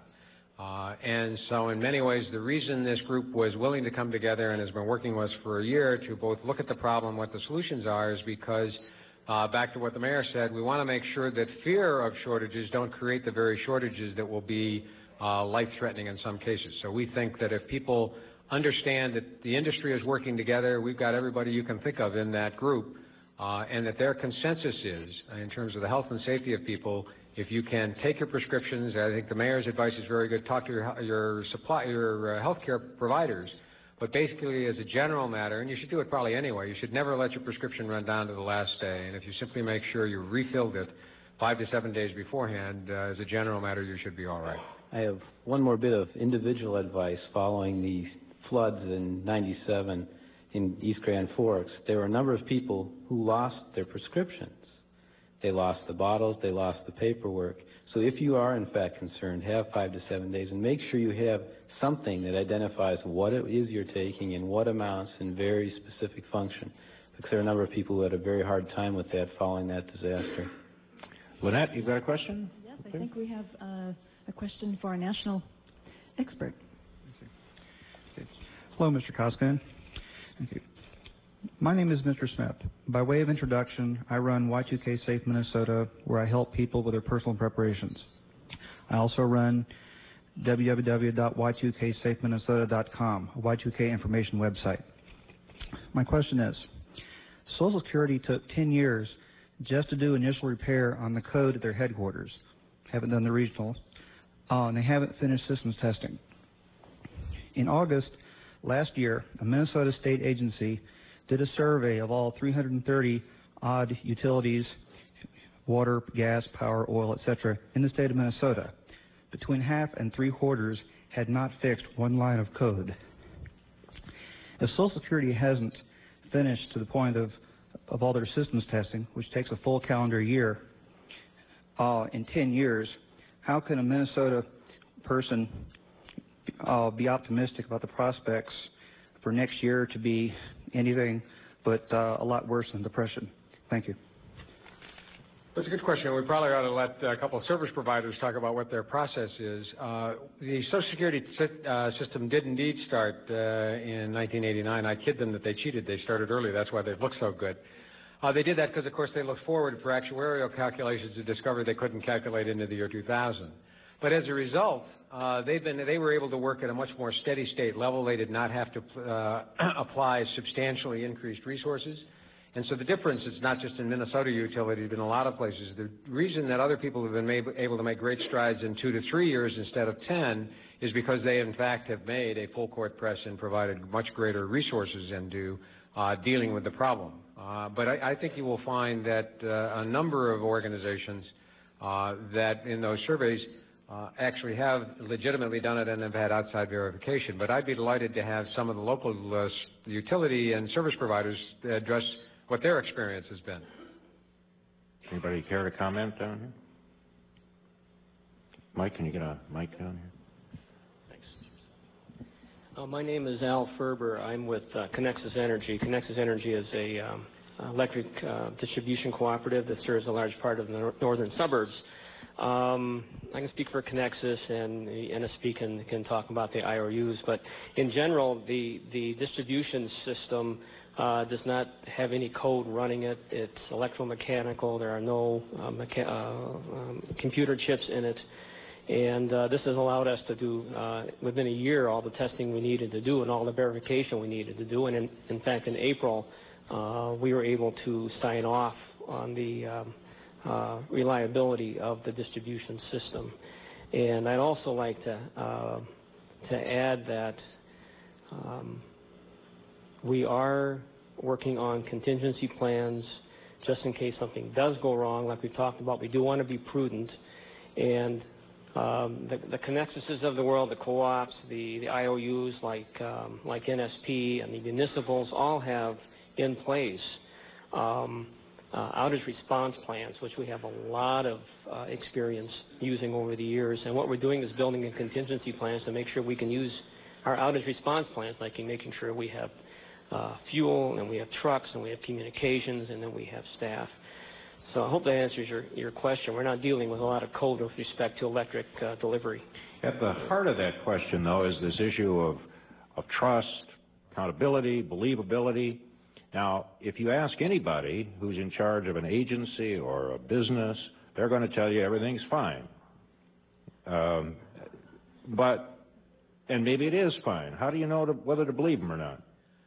And so in many ways, the reason this group was willing to come together and has been working with us for a year to both look at the problem, what the solutions are, is because, back to what the mayor said, we want to make sure that fear of shortages don't create the very shortages that will be life-threatening in some cases. So we think that if people understand that the industry is working together, we've got everybody you can think of in that group, and that their consensus is, in terms of the health and safety of people, if you can take your prescriptions, I think the mayor's advice is very good, talk to your healthcare providers, but basically as a general matter, and you should do it probably anyway, you should never let your prescription run down to the last day, and if you simply make sure you refilled it 5 to 7 days beforehand, as a general matter, you should be all right. I have one more bit of individual advice following the floods in '97 in East Grand Forks. There were a number of people who lost their prescriptions. They lost the bottles, they lost the paperwork. So if you are in fact concerned, have 5 to 7 days and make sure you have something that identifies what it is you're taking in what amounts in very specific function. Because there are a number of people who had a very hard time with that following that disaster. Lynette, you've got a question? Yes, I think we have a question for our national expert. Hello, Mr. Koskinen. Thank you. My name is Mr. Smith. By way of introduction, I run Y2K Safe Minnesota, where I help people with their personal preparations. I also run www.y2ksafeminnesota.com, a Y2K information website. My question is, Social Security took 10 years just to do initial repair on the code at their headquarters. Haven't done the regional, and they haven't finished systems testing. In August last year, a Minnesota state agency did a survey of all 330 odd utilities, water, gas, power, oil, etc., in the state of Minnesota. Between half and 3/4 had not fixed one line of code. If Social Security hasn't finished to the point of all their systems testing, which takes a full calendar year, in 10 years, how can a Minnesota person be optimistic about the prospects for next year to be anything but a lot worse than depression. Thank you. That's a good question. We probably ought to let a couple of service providers talk about what their process is. The Social Security system did indeed start in 1989. I kid them that they cheated. They started early. That's why they've looked so good. They did that because, of course, they looked forward for actuarial calculations to discover they couldn't calculate into the year 2000. But as a result, they were able to work at a much more steady state level. They did not have to apply substantially increased resources. And so the difference is not just in Minnesota utilities, but in a lot of places. The reason that other people have been able to make great strides in 2 to 3 years instead of 10 is because they, in fact, have made a full court press and provided much greater resources into dealing with the problem. But I think you will find that a number of organizations that in those surveys actually have legitimately done it and have had outside verification. But I'd be delighted to have some of the local utility and service providers address what their experience has been. Anybody care to comment down here? Mike, can you get a mic down here? Thanks. My name is Al Ferber. I'm with Connexus Energy. Connexus Energy is a electric distribution cooperative that serves a large part of the northern suburbs. I can speak for Connexus, and the NSP can talk about the IOUs, but in general, the distribution system does not have any code running it. It's electromechanical. There are no computer chips in it. And this has allowed us to do, within a year, all the testing we needed to do and all the verification we needed to do. And in fact, in April, we were able to sign off on the reliability of the distribution system. And I'd also like to add that we are working on contingency plans just in case something does go wrong. Like we talked about, we do want to be prudent. And the Connexuses of the world, the co-ops, the IOUs like NSP and the municipals all have in place outage response plans, which we have a lot of experience using over the years. And what we're doing is building in contingency plans to make sure we can use our outage response plans, like in making sure we have fuel, and we have trucks, and we have communications, and then we have staff. So I hope that answers your question. We're not dealing with a lot of code with respect to electric delivery. At the heart of that question, though, is this issue of trust, accountability, believability. Now, if you ask anybody who's in charge of an agency or a business, they're going to tell you everything's fine. And maybe it is fine. How do you know whether to believe them or not?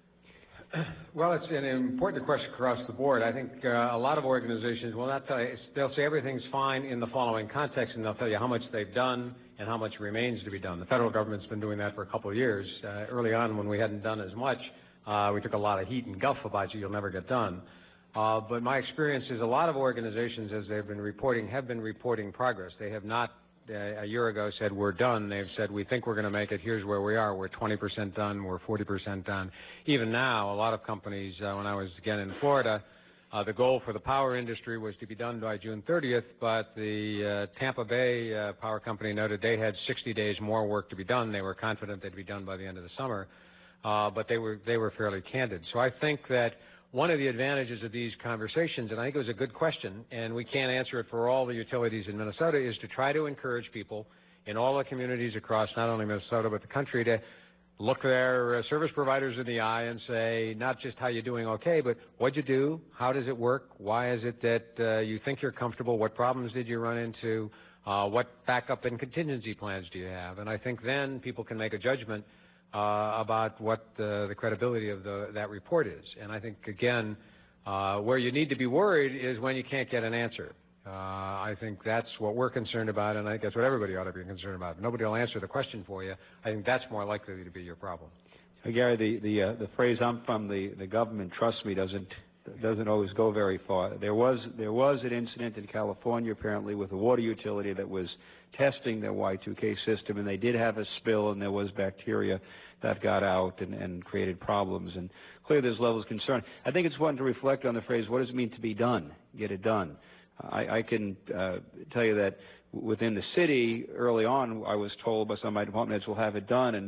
Well, it's an important question across the board. I think a lot of organizations will not tell you. They'll say everything's fine in the following context, and they'll tell you how much they've done and how much remains to be done. The federal government's been doing that for a couple of years. Early on, when we hadn't done as much, we took a lot of heat and guff about you'll never get done. But my experience is a lot of organizations, as they've been reporting, have been reporting progress. They have not, a year ago, said we're done. They've said we think we're going to make it. Here's where we are. We're 20% done. We're 40% done. Even now, a lot of companies, when I was again in Florida, the goal for the power industry was to be done by June 30th, but the Tampa Bay Power Company noted they had 60 days more work to be done. They were confident they'd be done by the end of the summer, but they were fairly candid. So I think that one of the advantages of these conversations, and I think it was a good question, and we can't answer it for all the utilities in Minnesota, is to try to encourage people in all the communities across not only Minnesota but the country to look their service providers in the eye and say not just how you're doing okay, but what'd you do, how does it work, why is it that you think you're comfortable, what problems did you run into, what backup and contingency plans do you have. And I think then people can make a judgment about what the credibility of that report is. And I think, again, where you need to be worried is when you can't get an answer. I think that's what we're concerned about, and I think that's what everybody ought to be concerned about. Nobody will answer the question for you. I think that's more likely to be your problem. Gary, the phrase "I'm from the government, trust me" doesn't always go very far. There was an incident in California, apparently, with a water utility that was testing their Y2K system, and they did have a spill, and there was bacteria that got out and created problems. And clearly there's levels of concern. I think it's important to reflect on the phrase, what does it mean to be done? Get it done. I can tell you that within the city, early on, I was told by some of my department heads, we'll have it done, and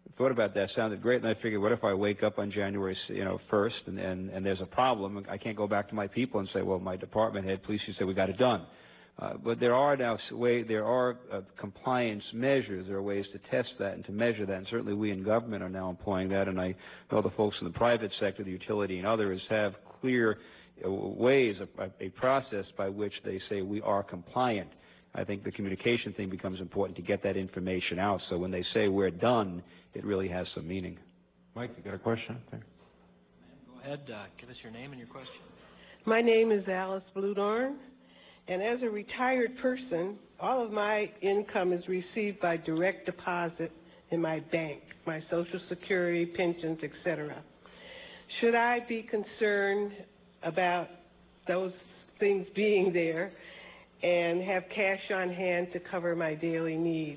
thought about that. Sounded great, and I figured, what if I wake up on January 1st and there's a problem? I can't go back to my people and say, well, my department head, police chief said we got it done. But there are now compliance measures. There are ways to test that and to measure that, and certainly we in government are now employing that. And I know the folks in the private sector, the utility and others, have clear ways, a process by which they say we are compliant. I think the communication thing becomes important to get that information out. So when they say we're done, it really has some meaning. Mike, you got a question? Okay. Go ahead. Give us your name and your question. My name is Alice Bludorn, and as a retired person, all of my income is received by direct deposit in my bank, my Social Security, pensions, etc. Should I be concerned about those things being there and have cash on hand to cover my daily needs?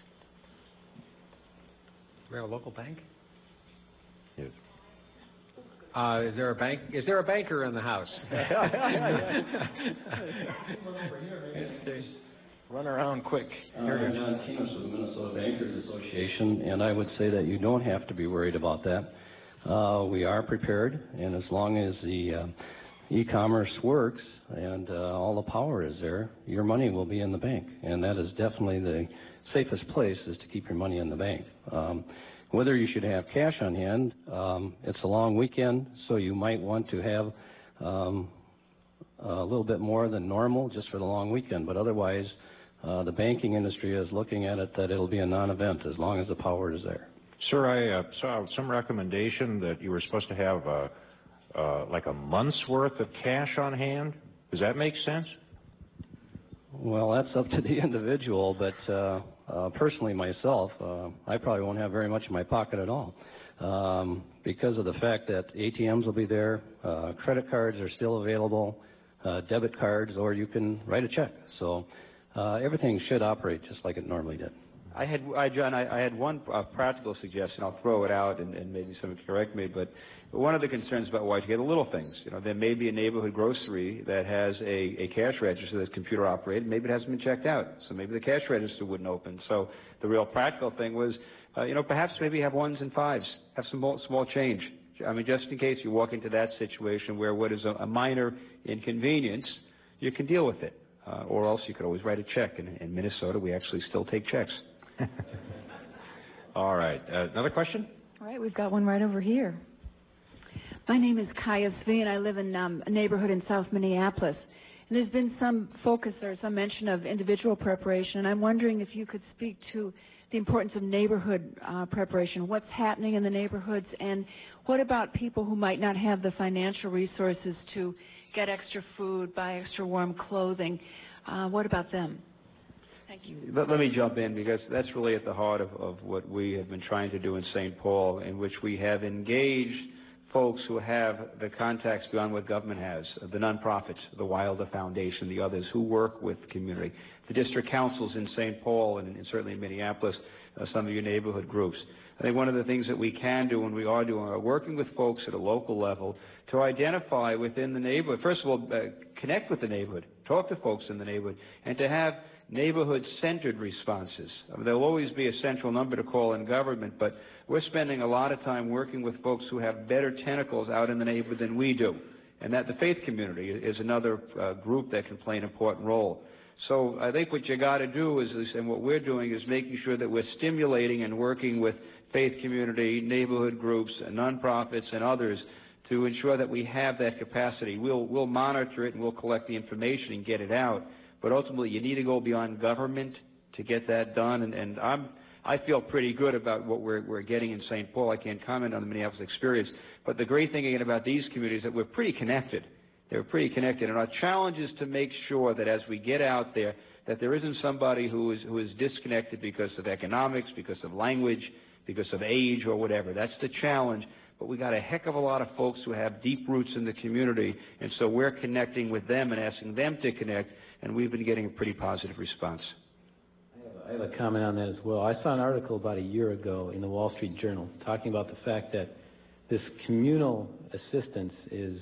We have a local bank? Yes. Is there a bank? Is there a banker in the house? Run around quick. I'm John Timus with the Minnesota Bankers Association, and I would say that you don't have to be worried about that. We are prepared, and as long as the e-commerce works and all the power is there, your money will be in the bank, and that is definitely the safest place, is to keep your money in the bank. Whether you should have cash on hand, it's a long weekend, so you might want to have a little bit more than normal just for the long weekend, but otherwise the banking industry is looking at it that it'll be a non-event as long as the power is there. Sir, I saw some recommendation that you were supposed to have like a month's worth of cash on hand. Does that make sense? Well, that's up to the individual, but personally myself, I probably won't have very much in my pocket at all because of the fact that ATMs will be there, credit cards are still available, debit cards, or you can write a check. So everything should operate just like it normally did. John, I had one practical suggestion. I'll throw it out, and maybe someone can correct me. But one of the concerns about why you get the little things. There may be a neighborhood grocery that has a cash register that's computer operated. Maybe it hasn't been checked out, so maybe the cash register wouldn't open. So the real practical thing was, perhaps maybe have ones and fives, have some small change. I mean, just in case you walk into that situation where what is a minor inconvenience, you can deal with it. Or else you could always write a check. In Minnesota, we actually still take checks. All right. Another question? All right, we've got one right over here. My name is Kaya Svi, and I live in a neighborhood in South Minneapolis. And there's been some focus or some mention of individual preparation, and I'm wondering if you could speak to the importance of neighborhood preparation, what's happening in the neighborhoods, and what about people who might not have the financial resources to get extra food, buy extra warm clothing? What about them? Thank you. Let me jump in, because that's really at the heart of what we have been trying to do in St. Paul, in which we have engaged folks who have the contacts beyond what government has, the nonprofits, the Wilder Foundation, the others who work with the community, the district councils in St. Paul and certainly in Minneapolis, some of your neighborhood groups. I think one of the things that we can do, and we are doing, are working with folks at a local level to identify within the neighborhood, first of all, connect with the neighborhood, talk to folks in the neighborhood, and to have neighborhood-centered responses. There'll always be a central number to call in government, but we're spending a lot of time working with folks who have better tentacles out in the neighborhood than we do, and that the faith community is another group that can play an important role. So I think what you got to do is, and what we're doing is making sure that we're stimulating and working with faith community, neighborhood groups, and nonprofits and others to ensure that we have that capacity. We'll monitor it and we'll collect the information and get it out. But ultimately, you need to go beyond government to get that done. And I feel pretty good about what we're getting in St. Paul. I can't comment on the Minneapolis experience. But the great thing again about these communities is that we're pretty connected. They're pretty connected. And our challenge is to make sure that as we get out there, that there isn't somebody who is disconnected because of economics, because of language, because of age or whatever. That's the challenge. But we got a heck of a lot of folks who have deep roots in the community, and so we're connecting with them and asking them to connect, and we've been getting a pretty positive response. I have a comment on that as well. I saw an article about a year ago in the Wall Street Journal talking about the fact that this communal assistance is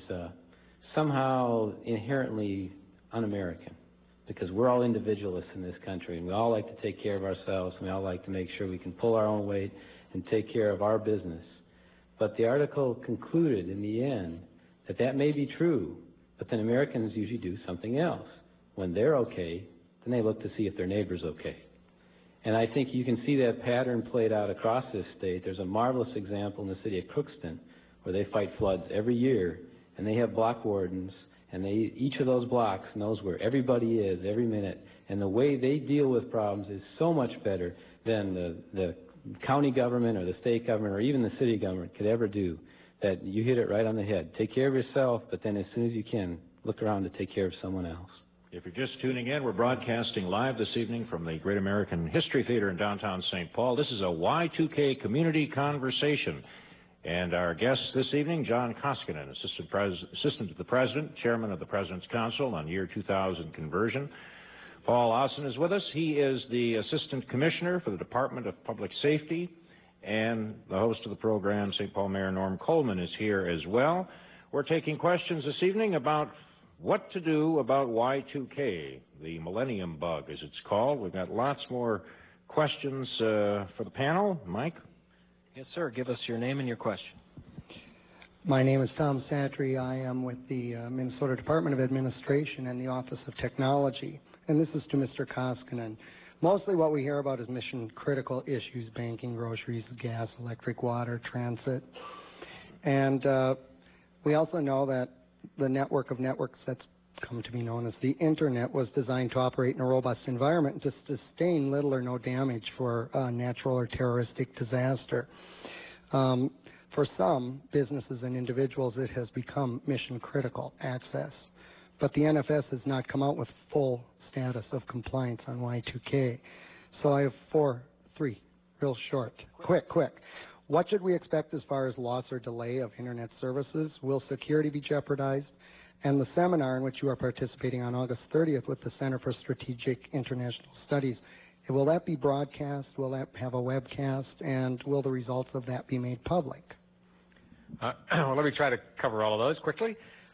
somehow inherently un-American, because we're all individualists in this country, and we all like to take care of ourselves, and we all like to make sure we can pull our own weight and take care of our business. But the article concluded in the end that that may be true, but then Americans usually do something else. When they're okay, then they look to see if their neighbor's okay. And I think you can see that pattern played out across this state. There's a marvelous example in the city of Crookston where they fight floods every year, and they have block wardens, and each of those blocks knows where everybody is every minute, and the way they deal with problems is so much better than the county government or the state government or even the city government could ever do. That you hit it right on the head. Take care of yourself, but then as soon as you can, look around to take care of someone else. If you're just tuning in, we're broadcasting live this evening from the Great American History Theater in downtown St. Paul. This is a Y2K community conversation. And our guest this evening, John Koskinen, Assistant to the President, Chairman of the President's Council on Year 2000 Conversion. Paul Ossen is with us. He is the Assistant Commissioner for the Department of Public Safety, and the host of the program, St. Paul Mayor Norm Coleman, is here as well. We're taking questions this evening about what to do about Y2K, the Millennium Bug, as it's called. We've got lots more questions for the panel. Mike? Yes, sir. Give us your name and your question. My name is Tom Santry. I am with the Minnesota Department of Administration and the Office of Technology. And this is to Mr. Koskinen. Mostly what we hear about is mission-critical issues, banking, groceries, gas, electric, water, transit. And we also know that the network of networks that's come to be known as the Internet was designed to operate in a robust environment and to sustain little or no damage for natural or terroristic disaster. For some businesses and individuals, it has become mission-critical access. But the NFS has not come out with full status of compliance on Y2K. So I have three, real short, quick. What should we expect as far as loss or delay of Internet services? Will security be jeopardized? And the seminar in which you are participating on August 30th with the Center for Strategic International Studies, will that be broadcast? Will that have a webcast? And will the results of that be made public? Well, let me try to cover all of those quickly.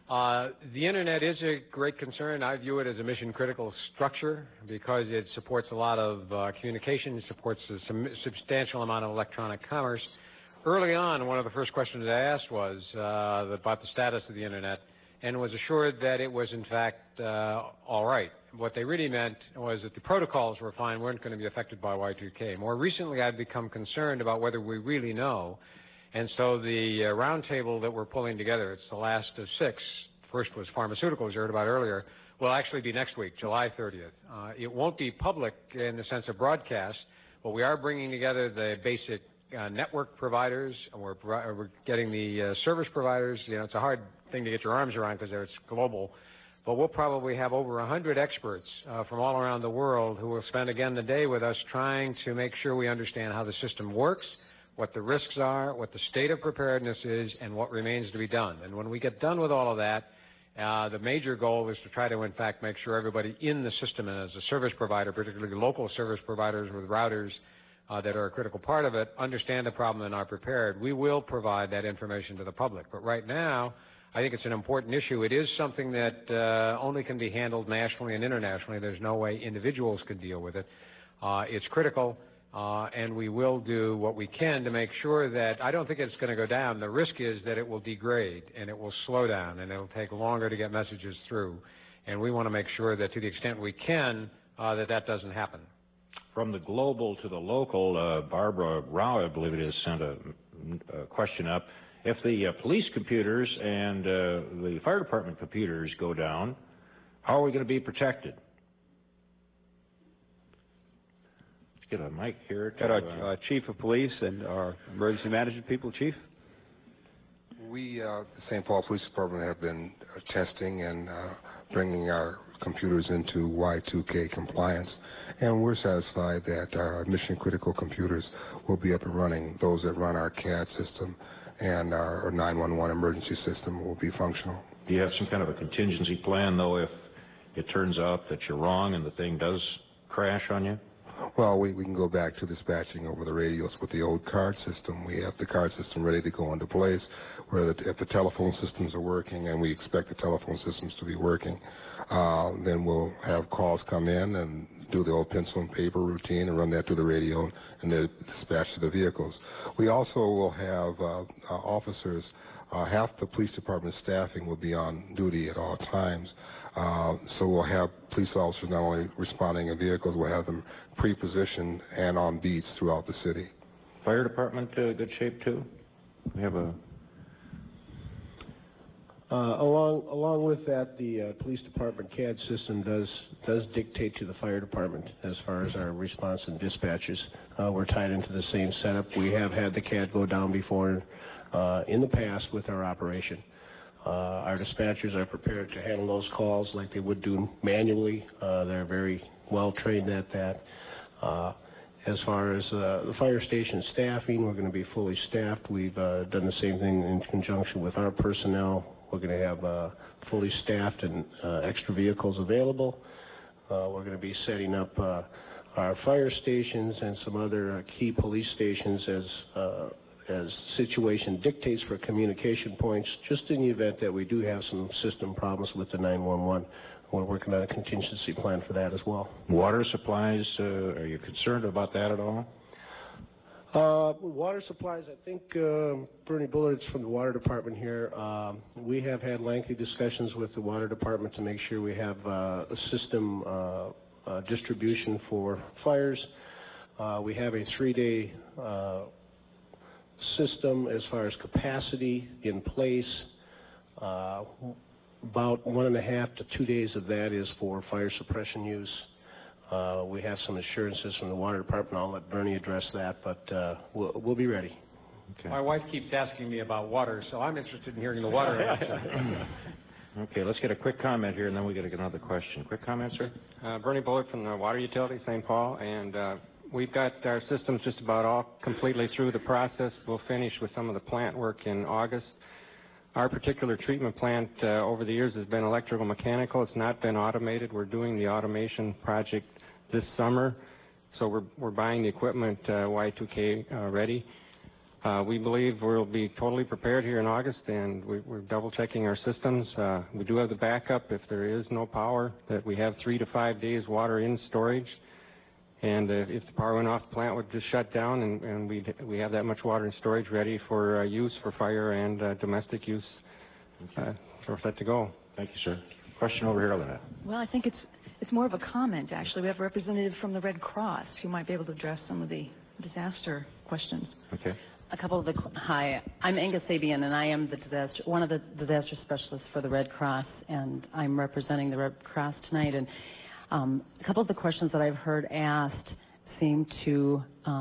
The Internet is a great concern. I view it as a mission-critical structure because it supports a lot of communication, it supports a substantial amount of electronic commerce. Early on, one of the first questions I asked was about the status of the Internet, and was assured that it was, in fact, all right. What they really meant was that the protocols were fine, weren't going to be affected by Y2K. More recently, I've become concerned about whether we really know. And so the roundtable that we're pulling together, it's the last of 6. First was pharmaceuticals, you heard about earlier, will actually be next week, July 30th. It won't be public in the sense of broadcast, but we are bringing together the basic network providers, and we're getting the service providers. You know, it's a hard thing to get your arms around because it's global. But we'll probably have over 100 experts from all around the world who will spend again the day with us trying to make sure we understand how the system works, what the risks are, what the state of preparedness is, and what remains to be done. And when we get done with all of that, the major goal is to try to, in fact, make sure everybody in the system, and as a service provider, particularly local service providers with routers that are a critical part of it, understand the problem and are prepared. We will provide that information to the public. But right now, I think it's an important issue. It is something that only can be handled nationally and internationally. There's no way individuals can deal with it. It's critical. And we will do what we can to make sure that, I don't think it's going to go down. The risk is that it will degrade and it will slow down and it will take longer to get messages through. And we want to make sure that to the extent we can, that doesn't happen. From the global to the local, Barbara Rao, I believe it is, sent a question up. If the police computers and the fire department computers go down, how are we going to be protected? Get a mic here. Got our Chief of Police and our emergency management people. Chief? We, the St. Paul Police Department, have been testing and bringing our computers into Y2K compliance, and we're satisfied that our mission-critical computers will be up and running. Those that run our CAD system and our 911 emergency system will be functional. Do you have some kind of a contingency plan, though, if it turns out that you're wrong and the thing does crash on you? Well, we can go back to dispatching over the radios with the old card system. We have the card system ready to go into place, where if the telephone systems are working, and we expect the telephone systems to be working, then we'll have calls come in and do the old pencil and paper routine and run that through the radio and then dispatch to the vehicles. We also will have officers, half the police department staffing will be on duty at all times. So we'll have police officers not only responding in vehicles, we'll have them pre-positioned and on beats throughout the city. Fire department, good shape too? We have a... Along with that, the police department CAD system does dictate to the fire department as far as our response and dispatches. We're tied into the same setup. We have had the CAD go down before in the past with our operation. Our dispatchers are prepared to handle those calls like they would do manually. They're very well trained at that. As far as the fire station staffing, we're going to be fully staffed. We've done the same thing in conjunction with our personnel. We're going to have fully staffed and extra vehicles available. We're going to be setting up our fire stations and some other key police stations as situation dictates for communication points, just in the event that we do have some system problems with the 911. We're working on a contingency plan for that as well. Water supplies, are you concerned about that at all? Water supplies, I think Bernie Bullard's from the water department here. We have had lengthy discussions with the water department to make sure we have a system distribution for fires. We have a 3-day system as far as capacity in place. About 1.5 to 2 days of that is for fire suppression use. We have some assurances from the water department. I'll let Bernie address that, but we'll be ready. Okay. My wife keeps asking me about water, so I'm interested in hearing the water answer. Okay, let's get a quick comment here, and then we get another question. Quick comment, sir? Bernie Bullard from the Water Utility, St. Paul, and we've got our systems just about all completely through the process. We'll finish with some of the plant work in August. Our particular treatment plant over the years has been electrical mechanical. It's not been automated. We're doing the automation project this summer, so we're buying the equipment Y2K ready. We believe we'll be totally prepared here in August, and we're double-checking our systems. We do have the backup if there is no power, that we have 3 to 5 days water in storage. And if the power went off, the plant would just shut down, and we have that much water in storage ready for use for fire and domestic use. So we're set to go. Thank you, sir. Question over here, Lynette. Well, I think it's more of a comment, actually. We have a representative from the Red Cross who might be able to address some of the disaster questions. Okay. Hi, I'm Angus Sabian, and I am one of the disaster specialists for the Red Cross, and I'm representing the Red Cross tonight. And a couple of the questions that I've heard asked seem to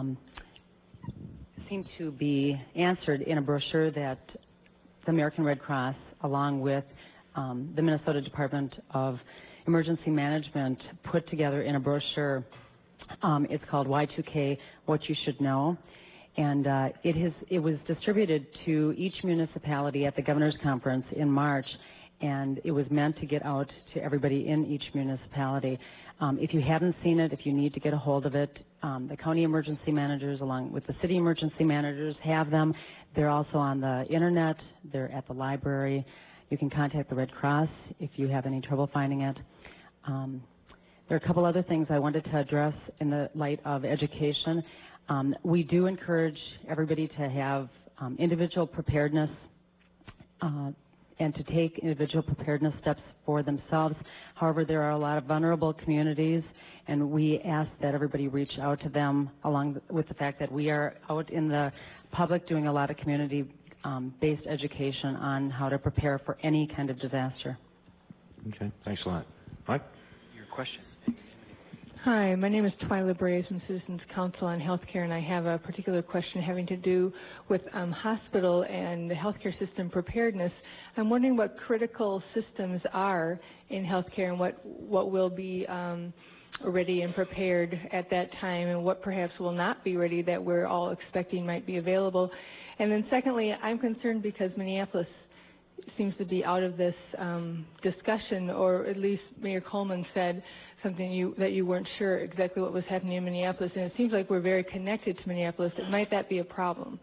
be answered in a brochure that the American Red Cross, along with the Minnesota Department of Emergency Management, put together in a brochure. It's called Y2K, What You Should Know. And it was distributed to each municipality at the Governor's Conference in March, and it was meant to get out to everybody in each municipality. If you haven't seen it, if you need to get a hold of it, the county emergency managers along with the city emergency managers have them. They're also on the internet. They're at the library. You can contact the Red Cross if you have any trouble finding it. There are a couple other things I wanted to address in the light of education. We do encourage everybody to have individual preparedness and to take individual preparedness steps for themselves. However, there are a lot of vulnerable communities, and we ask that everybody reach out to them, along with the fact that we are out in the public doing a lot of community-based education on how to prepare for any kind of disaster. Okay, thanks a lot. Mike? Your question. Hi, my name is Twyla Braves from Citizens Council on Healthcare, and I have a particular question having to do with hospital and the healthcare system preparedness. I'm wondering what critical systems are in healthcare and what will be ready and prepared at that time, and what perhaps will not be ready that we're all expecting might be available. And then secondly, I'm concerned because Minneapolis seems to be out of this discussion, or at least Mayor Coleman said something that you weren't sure exactly what was happening in Minneapolis, and it seems like we're very connected to Minneapolis. Might that be a problem?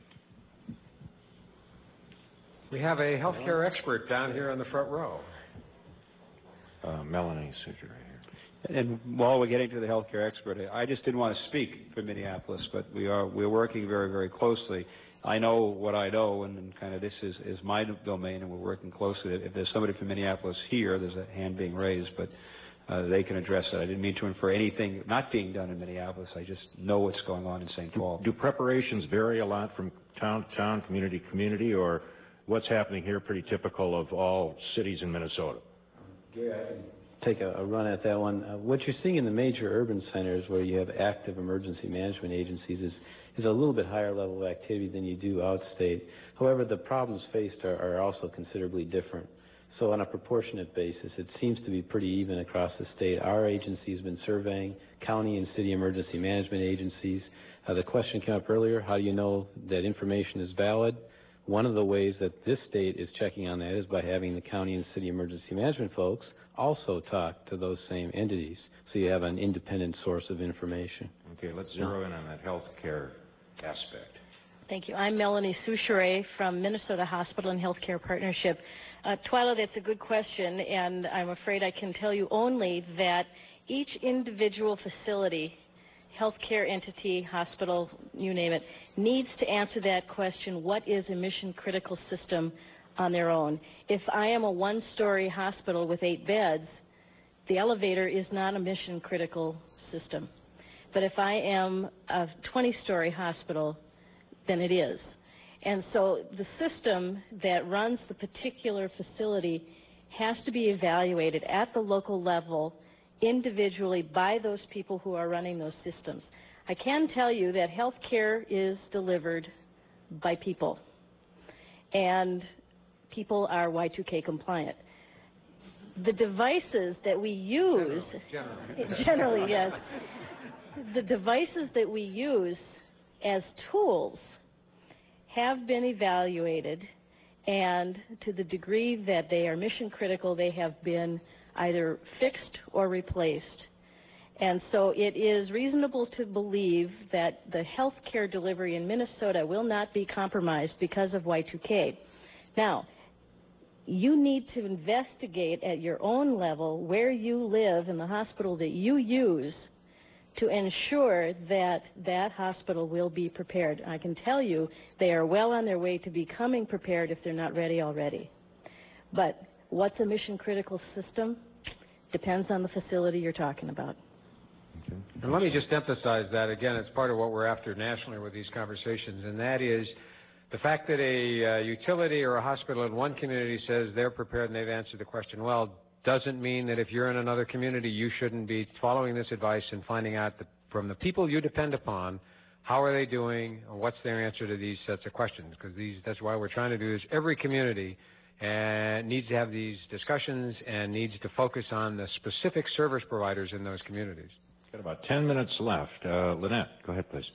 We have a healthcare expert down here on the front row. Melanie Sucher right here. And while we're getting to the healthcare expert, I just didn't want to speak for Minneapolis, but we're working very, very closely. I know what I know, and kind of this is my domain, and we're working closely. If there's somebody from Minneapolis here, there's a hand being raised, but they can address it. I didn't mean to infer anything not being done in Minneapolis. I just know what's going on in St. Paul. Do preparations vary a lot from town to town, community to community, or what's happening here pretty typical of all cities in Minnesota? Gary, I can take a run at that one. What you're seeing in the major urban centers where you have active emergency management agencies is a little bit higher level of activity than you do outstate. However, the problems faced are also considerably different. So on a proportionate basis, it seems to be pretty even across the state. Our agency has been surveying county and city emergency management agencies. The question came up earlier, how do you know that information is valid? One of the ways that this state is checking on that is by having the county and city emergency management folks also talk to those same entities, so you have an independent source of information. Okay, let's zero in on that health care aspect. Thank you. I'm Melanie Souchere from Minnesota Hospital and Healthcare Partnership. Twyla, that's a good question, and I'm afraid I can tell you only that each individual facility, healthcare entity, hospital, you name it, needs to answer that question, what is a mission-critical system on their own. If I am a one-story hospital with 8 beds, the elevator is not a mission-critical system. But if I am a 20-story hospital, then it is. And so the system that runs the particular facility has to be evaluated at the local level individually by those people who are running those systems. I can tell you that health care is delivered by people, and people are Y2K compliant. The devices that we use, generally yes, the devices that we use as tools have been evaluated, and to the degree that they are mission critical, they have been either fixed or replaced. And so it is reasonable to believe that the health care delivery in Minnesota will not be compromised because of Y2K. Now, you need to investigate at your own level where you live in the hospital that you use to ensure that that hospital will be prepared. I can tell you they are well on their way to becoming prepared if they're not ready already. But what's a mission-critical system depends on the facility you're talking about. Okay. And let me just emphasize that, again, it's part of what we're after nationally with these conversations, and that is the fact that a utility or a hospital in one community says they're prepared and they've answered the question well doesn't mean that if you're in another community you shouldn't be following this advice and finding out from the people you depend upon how are they doing, what's their answer to these sets of questions, because that's why we're trying to do this. Every community needs to have these discussions and needs to focus on the specific service providers in those communities. Got about 10 minutes left. Lynette, go ahead, please.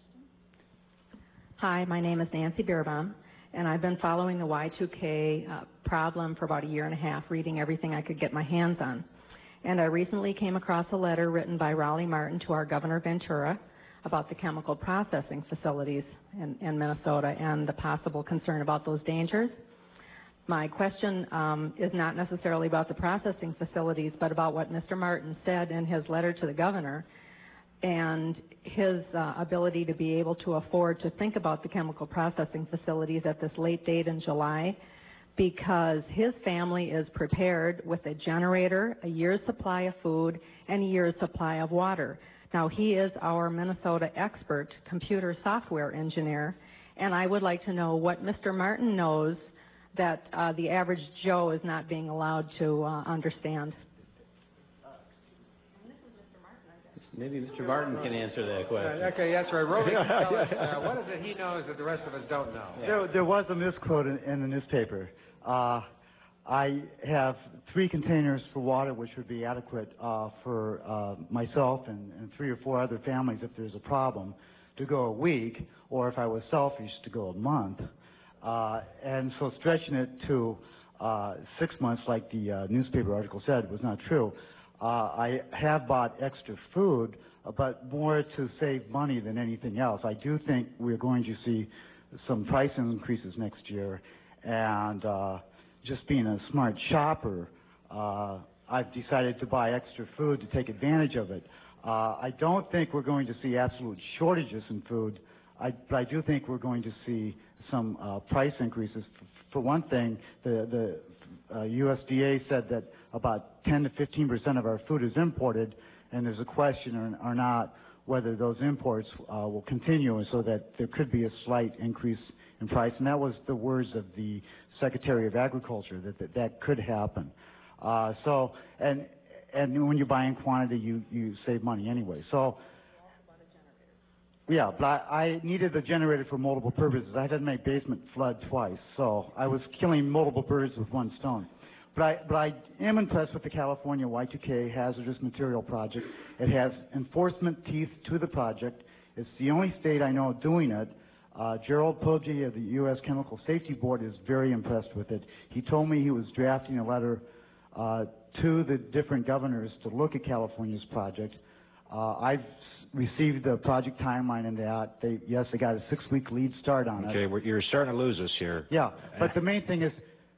Hi, my name is Nancy Beerbaum, and I've been following the Y2K problem for about a year and a half, reading everything I could get my hands on. And I recently came across a letter written by Raleigh Martin to our Governor Ventura about the chemical processing facilities in Minnesota and the possible concern about those dangers. My question is not necessarily about the processing facilities, but about what Mr. Martin said in his letter to the governor and his ability to be able to afford to think about the chemical processing facilities at this late date in July, because his family is prepared with a generator, a year's supply of food, and a year's supply of water. Now, he is our Minnesota expert computer software engineer, and I would like to know what Mr. Martin knows that the average Joe is not being allowed to understand. Maybe Mr. Martin can answer that question. Okay, that's right. Roby can tell us, what is it he knows that the rest of us don't know? Yeah. There was a misquote in the newspaper. I have 3 containers for water, which would be adequate for myself and 3 or 4 other families if there's a problem, to go a week, or if I was selfish, to go a month. And so stretching it to 6 months, like the newspaper article said, was not true. I have bought extra food, but more to save money than anything else. I do think we're going to see some price increases next year, and just being a smart shopper, I've decided to buy extra food to take advantage of it. I don't think we're going to see absolute shortages in food, but I do think we're going to see some price increases. For one thing, the USDA said that about 10 to 15% of our food is imported, and there's a question or not whether those imports will continue, so that there could be a slight increase in price. And that was the words of the Secretary of Agriculture, that could happen. And when you buy in quantity, you save money anyway. So, yeah, but I needed the generator for multiple purposes. I had my basement flood twice, so I was killing multiple birds with one stone. But I am impressed with the California Y2K hazardous material project. It has enforcement teeth to the project. It's the only state I know doing it. Gerald Poggi of the U.S. Chemical Safety Board is very impressed with it. He told me he was drafting a letter to the different governors to look at California's project. I've received the project timeline and that. Yes, they got a 6-week lead start on it. Okay, you're starting to lose us here. Yeah, but the main thing is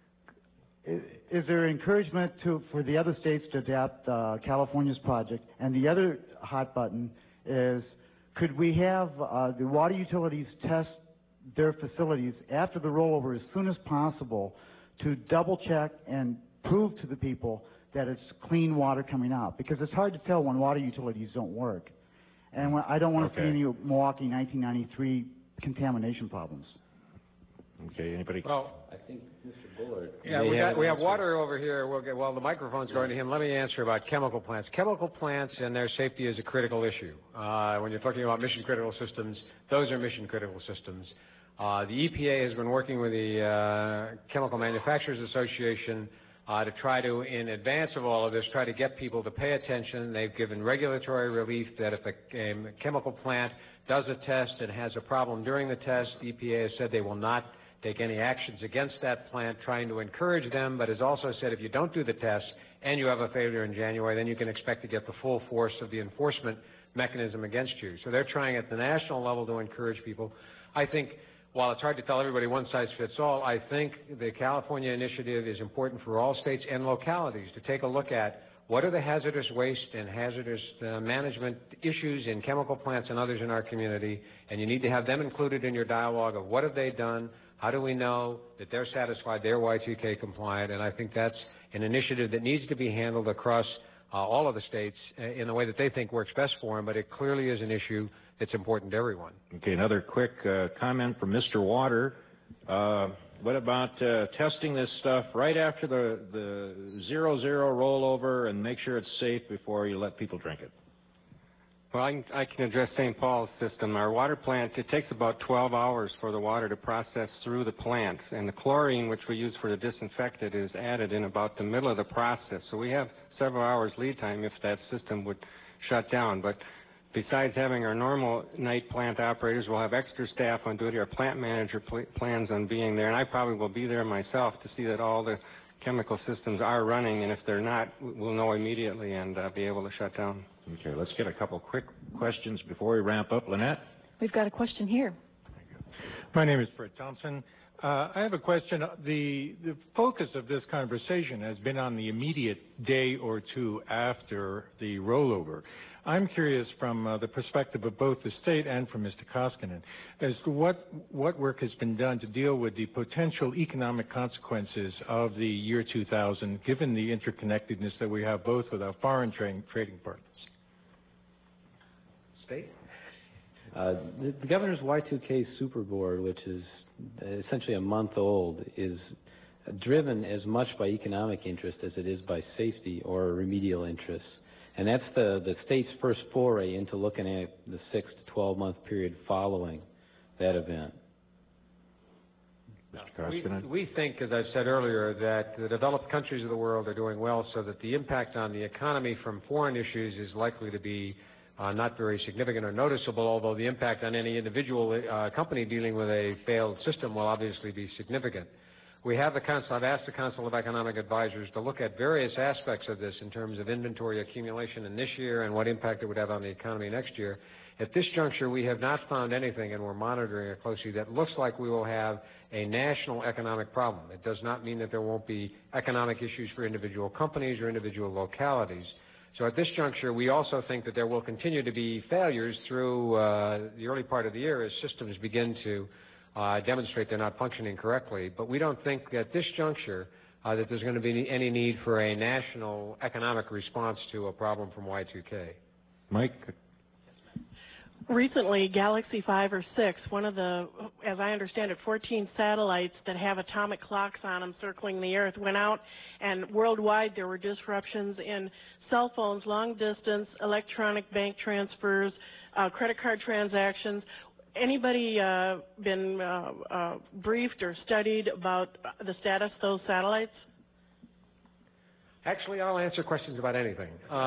there encouragement for the other states to adapt California's project? And the other hot button is, could we have the water utilities test their facilities after the rollover as soon as possible to double check and prove to the people that it's clean water coming out? Because it's hard to tell when water utilities don't work. And I don't want to see any Milwaukee 1993 contamination problems. Okay, anybody? Well, I think Mr. Bullard. Yeah, we have water over here. Well, the microphone's going to him. Let me answer about chemical plants. Chemical plants and their safety is a critical issue. When you're talking about mission-critical systems, those are mission-critical systems. The EPA has been working with the Chemical Manufacturers Association to try to, in advance of all of this, try to get people to pay attention. They've given regulatory relief that if a chemical plant does a test and has a problem during the test, the EPA has said they will not take any actions against that plant, trying to encourage them, but has also said if you don't do the test and you have a failure in January, then you can expect to get the full force of the enforcement mechanism against you. So they're trying at the national level to encourage people. I think, while it's hard to tell everybody one size fits all, I think the California initiative is important for all states and localities to take a look at what are the hazardous waste and hazardous management issues in chemical plants and others in our community, and you need to have them included in your dialogue of what have they done, how do we know that they're satisfied, they're Y2K compliant, and I think that's an initiative that needs to be handled across all of the states in the way that they think works best for them, but it clearly is an issue that's important to everyone. Okay, another quick comment from Mr. Water. What about testing this stuff right after the 0-0 rollover and make sure it's safe before you let people drink it? Well, I can address St. Paul's system. Our water plant, it takes about 12 hours for the water to process through the plant, and the chlorine, which we use for the disinfectant, is added in about the middle of the process. So we have several hours lead time if that system would shut down. But besides having our normal night plant operators, we'll have extra staff on duty. Our plant manager plans on being there, and I probably will be there myself to see that all the chemical systems are running, and if they're not, we'll know immediately and be able to shut down. Okay, let's get a couple quick questions before we ramp up. Lynette? We've got a question here. My name is Fred Thompson. I have a question. The focus of this conversation has been on the immediate day or two after the rollover. I'm curious from the perspective of both the state and from Mr. Koskinen as to what work has been done to deal with the potential economic consequences of the year 2000, given the interconnectedness that we have both with our foreign trading partners. State? The Governor's Y2K Super Board, which is essentially a month old, is driven as much by economic interest as it is by safety or remedial interests. And that's the state's first foray into looking at the 6 to 12-month period following that event. We think, as I said earlier, that the developed countries of the world are doing well so that the impact on the economy from foreign issues is likely to be not very significant or noticeable, although the impact on any individual company dealing with a failed system will obviously be significant. We have I've asked the Council of Economic Advisors to look at various aspects of this in terms of inventory accumulation in this year and what impact it would have on the economy next year. At this juncture, we have not found anything, and we're monitoring it closely, that looks like we will have a national economic problem. It does not mean that there won't be economic issues for individual companies or individual localities. So at this juncture, we also think that there will continue to be failures through the early part of the year as systems begin to demonstrate they're not functioning correctly. But we don't think at this juncture that there's going to be any need for a national economic response to a problem from Y2K. Mike? Recently, Galaxy 5 or 6, one of the, as I understand it, 14 satellites that have atomic clocks on them circling the Earth went out, and worldwide there were disruptions in cell phones, long distance, electronic bank transfers, credit card transactions. Anybody been briefed or studied about the status of those satellites? Actually, I'll answer questions about anything.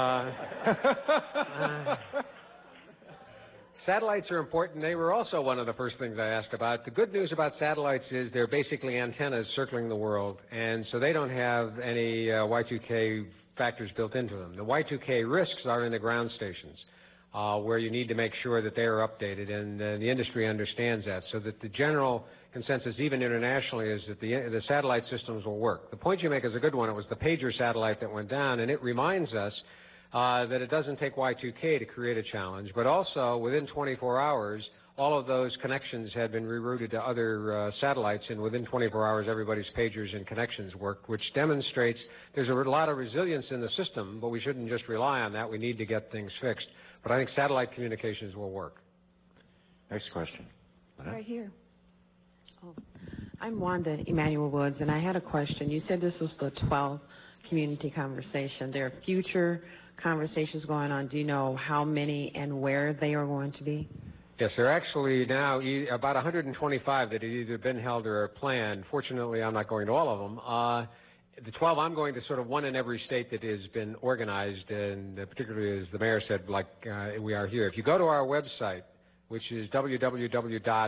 Satellites are important. They were also one of the first things I asked about. The good news about satellites is they're basically antennas circling the world, and so they don't have any Y2K factors built into them. The Y2K risks are in the ground stations, where you need to make sure that they are updated, and the industry understands that, so that the general consensus, even internationally, is that the satellite systems will work. The point you make is a good one. It was the pager satellite that went down, and it reminds us that it doesn't take Y2K to create a challenge, but also within 24 hours, all of those connections had been rerouted to other satellites, and within 24 hours, everybody's pagers and connections worked, which demonstrates there's a lot of resilience in the system, but we shouldn't just rely on that. We need to get things fixed. But I think satellite communications will work. Next question. Right here. Oh, I'm Wanda Emanuel Woods, and I had a question. You said this was the 12th community conversation. There are future conversations going on. Do you know how many and where they are going to be? Yes, there are actually now about 125 that have either been held or are planned. Fortunately, I'm not going to all of them. The 12, I'm going to sort of one in every state that has been organized, and particularly, as the mayor said, like we are here. If you go to our website, which is www.y2k.gov,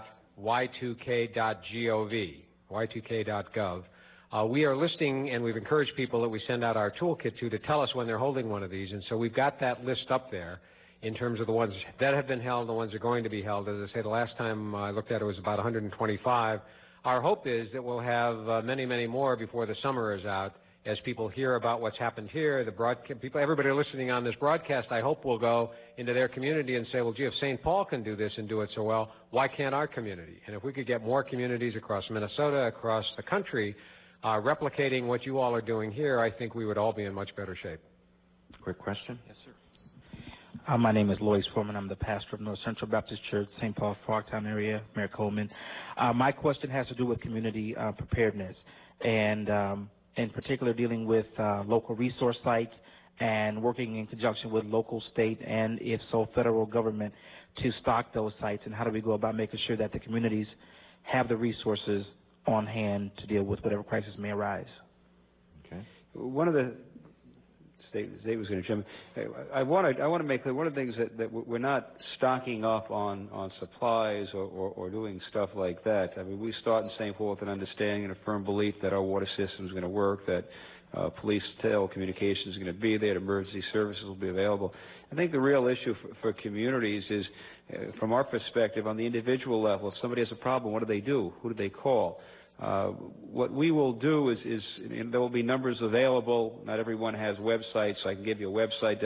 y2k.gov, we are listing, and we've encouraged people that we send out our toolkit to tell us when they're holding one of these, and so we've got that list up there in terms of the ones that have been held, the ones that are going to be held. As I say, the last time I looked at it was about 125. Our hope is that we'll have many, many more before the summer is out. As people hear about what's happened here, everybody listening on this broadcast, I hope will go into their community and say, well, gee, if St. Paul can do this and do it so well, why can't our community? And if we could get more communities across Minnesota, across the country, replicating what you all are doing here, I think we would all be in much better shape. Quick question? Yes, sir. My name is Lois Foreman. I'm the pastor of North Central Baptist Church, St. Paul, Frogtown area, Mayor Coleman. My question has to do with community preparedness, and in particular dealing with local resource sites and working in conjunction with local, state, and if so, federal government to stock those sites, and how do we go about making sure that the communities have the resources on hand to deal with whatever crisis may arise. Okay. One of the state was going to jump. I want to make clear one of the things that we're not stocking up on supplies or doing stuff like that. I mean, we start in St. Paul with an understanding and a firm belief that our water system is going to work, that police telecommunications is going to be there, that emergency services will be available. I think the real issue for communities is, from our perspective, on the individual level, if somebody has a problem, what do they do? Who do they call? What we will do is there will be numbers available. Not everyone has websites. So I can give you a website,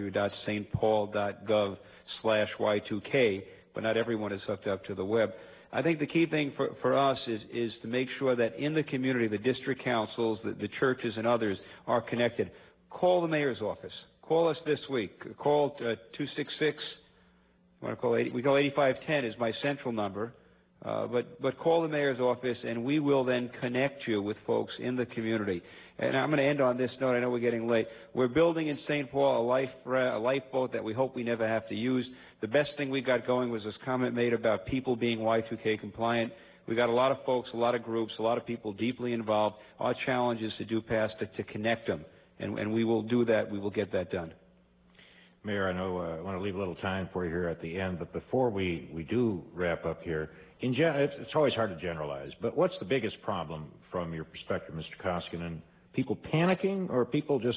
www.stpaul.gov/Y2K, but not everyone is hooked up to the web. I think the key thing for us is to make sure that in the community, the district councils, the churches, and others are connected. Call the mayor's office. Call us this week. Call 266. We call 8510 is my central number. But call the mayor's office, and we will then connect you with folks in the community. And I'm going to end on this note. I know we're getting late. We're building in St. Paul a lifeboat that we hope we never have to use. The best thing we got going was this comment made about people being Y2K compliant. We got a lot of folks, a lot of groups, a lot of people deeply involved. Our challenge is to do past to connect them, and we will do that. We will get that done. Mayor, I know I want to leave a little time for you here at the end, but before we do wrap up here, it's always hard to generalize, but what's the biggest problem from your perspective, Mr. Koskinen? People panicking or people just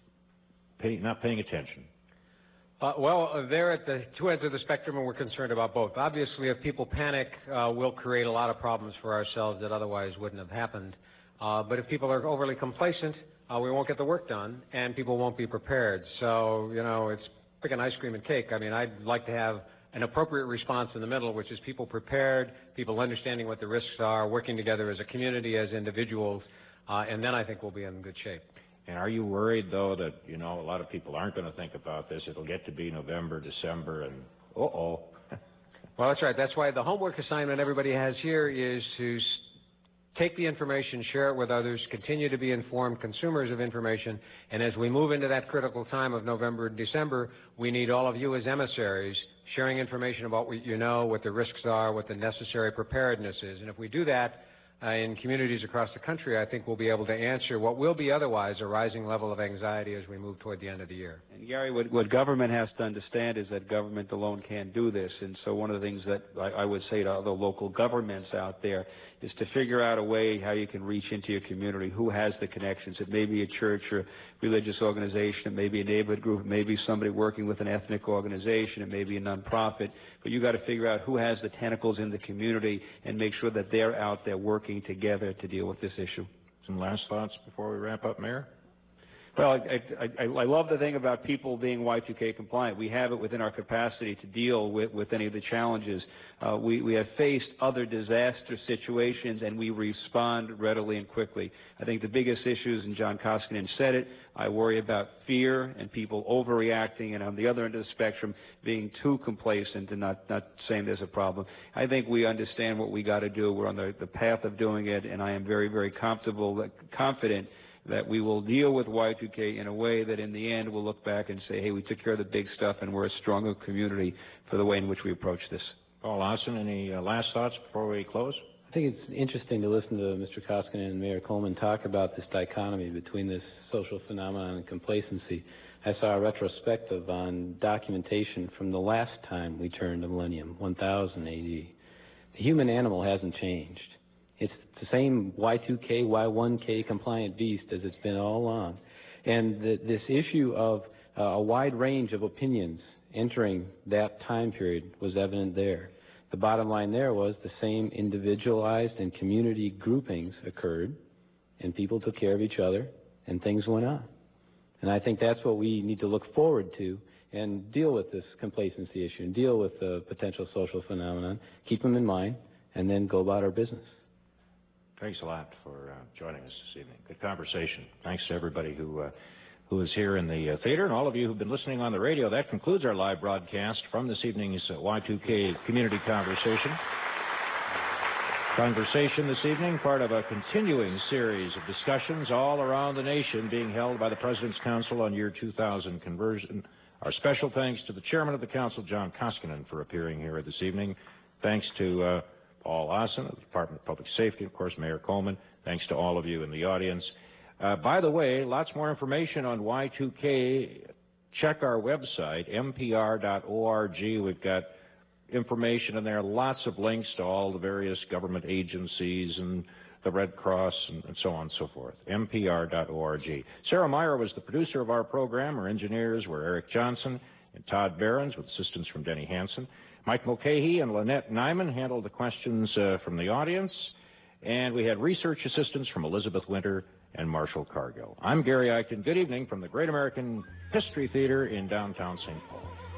not paying attention? Well, they're at the two ends of the spectrum, and we're concerned about both. Obviously, if people panic, we'll create a lot of problems for ourselves that otherwise wouldn't have happened. But if people are overly complacent, we won't get the work done, and people won't be prepared. So, it's picking ice cream and cake. I mean, I'd like to have an appropriate response in the middle, which is people prepared, people understanding what the risks are, working together as a community, as individuals, and then I think we'll be in good shape. And are you worried, though, that, a lot of people aren't going to think about this? It'll get to be November, December, and uh-oh. Well, that's right. That's why the homework assignment everybody has here is to take the information, share it with others, continue to be informed consumers of information, and as we move into that critical time of November and December, we need all of you as emissaries sharing information about what you know, what the risks are, what the necessary preparedness is. And if we do that in communities across the country, I think we'll be able to answer what will be otherwise a rising level of anxiety as we move toward the end of the year. And Gary, what government has to understand is that government alone can't do this. And so one of the things that I would say to other local governments out there is to figure out a way how you can reach into your community. Who has the connections? It may be a church or religious organization. It may be a neighborhood group. It may be somebody working with an ethnic organization. It may be a nonprofit. But you've got to figure out who has the tentacles in the community and make sure that they're out there working together to deal with this issue. Some last thoughts before we wrap up, Mayor? Well, I love the thing about people being Y2K compliant. We have it within our capacity to deal with any of the challenges. We have faced other disaster situations, and we respond readily and quickly. I think the biggest issues, and John Koskinen said it, I worry about fear and people overreacting, and on the other end of the spectrum, being too complacent and not saying there's a problem. I think we understand what we got to do. We're on the path of doing it, and I am very, very confident that we will deal with Y2K in a way that in the end we'll look back and say, hey, we took care of the big stuff and we're a stronger community for the way in which we approach this. Paul Lawson, any last thoughts before we close? I think it's interesting to listen to Mr. Koskinen and Mayor Coleman talk about this dichotomy between this social phenomenon and complacency. I saw a retrospective on documentation from the last time we turned the millennium, 1000 AD. The human animal hasn't changed. It's the same Y2K, Y1K compliant beast as it's been all along. And this issue of a wide range of opinions entering that time period was evident there. The bottom line there was the same individualized and community groupings occurred, and people took care of each other, and things went on. And I think that's what we need to look forward to and deal with this complacency issue and deal with the potential social phenomenon, keep them in mind, and then go about our business. Thanks a lot for joining us this evening. Good conversation. Thanks to everybody who is here in the theater and all of you who've been listening on the radio. That concludes our live broadcast from this evening's Y2K Community Conversation. Conversation this evening, part of a continuing series of discussions all around the nation being held by the President's Council on Year 2000 Conversion. Our special thanks to the Chairman of the Council, John Koskinen, for appearing here this evening. Thanks to Paul Lawson of the Department of Public Safety, of course, Mayor Coleman. Thanks to all of you in the audience. By the way, lots more information on Y2K. Check our website, mpr.org. We've got information in there, lots of links to all the various government agencies and the Red Cross and so on and so forth, mpr.org. Sarah Meyer was the producer of our program. Our engineers were Eric Johnson and Todd Behrens with assistance from Denny Hansen. Mike Mulcahy and Lynette Nyman handled the questions from the audience, and we had research assistance from Elizabeth Winter and Marshall Cargill. I'm Gary Eichten. Good evening from the Great American History Theater in downtown St. Paul.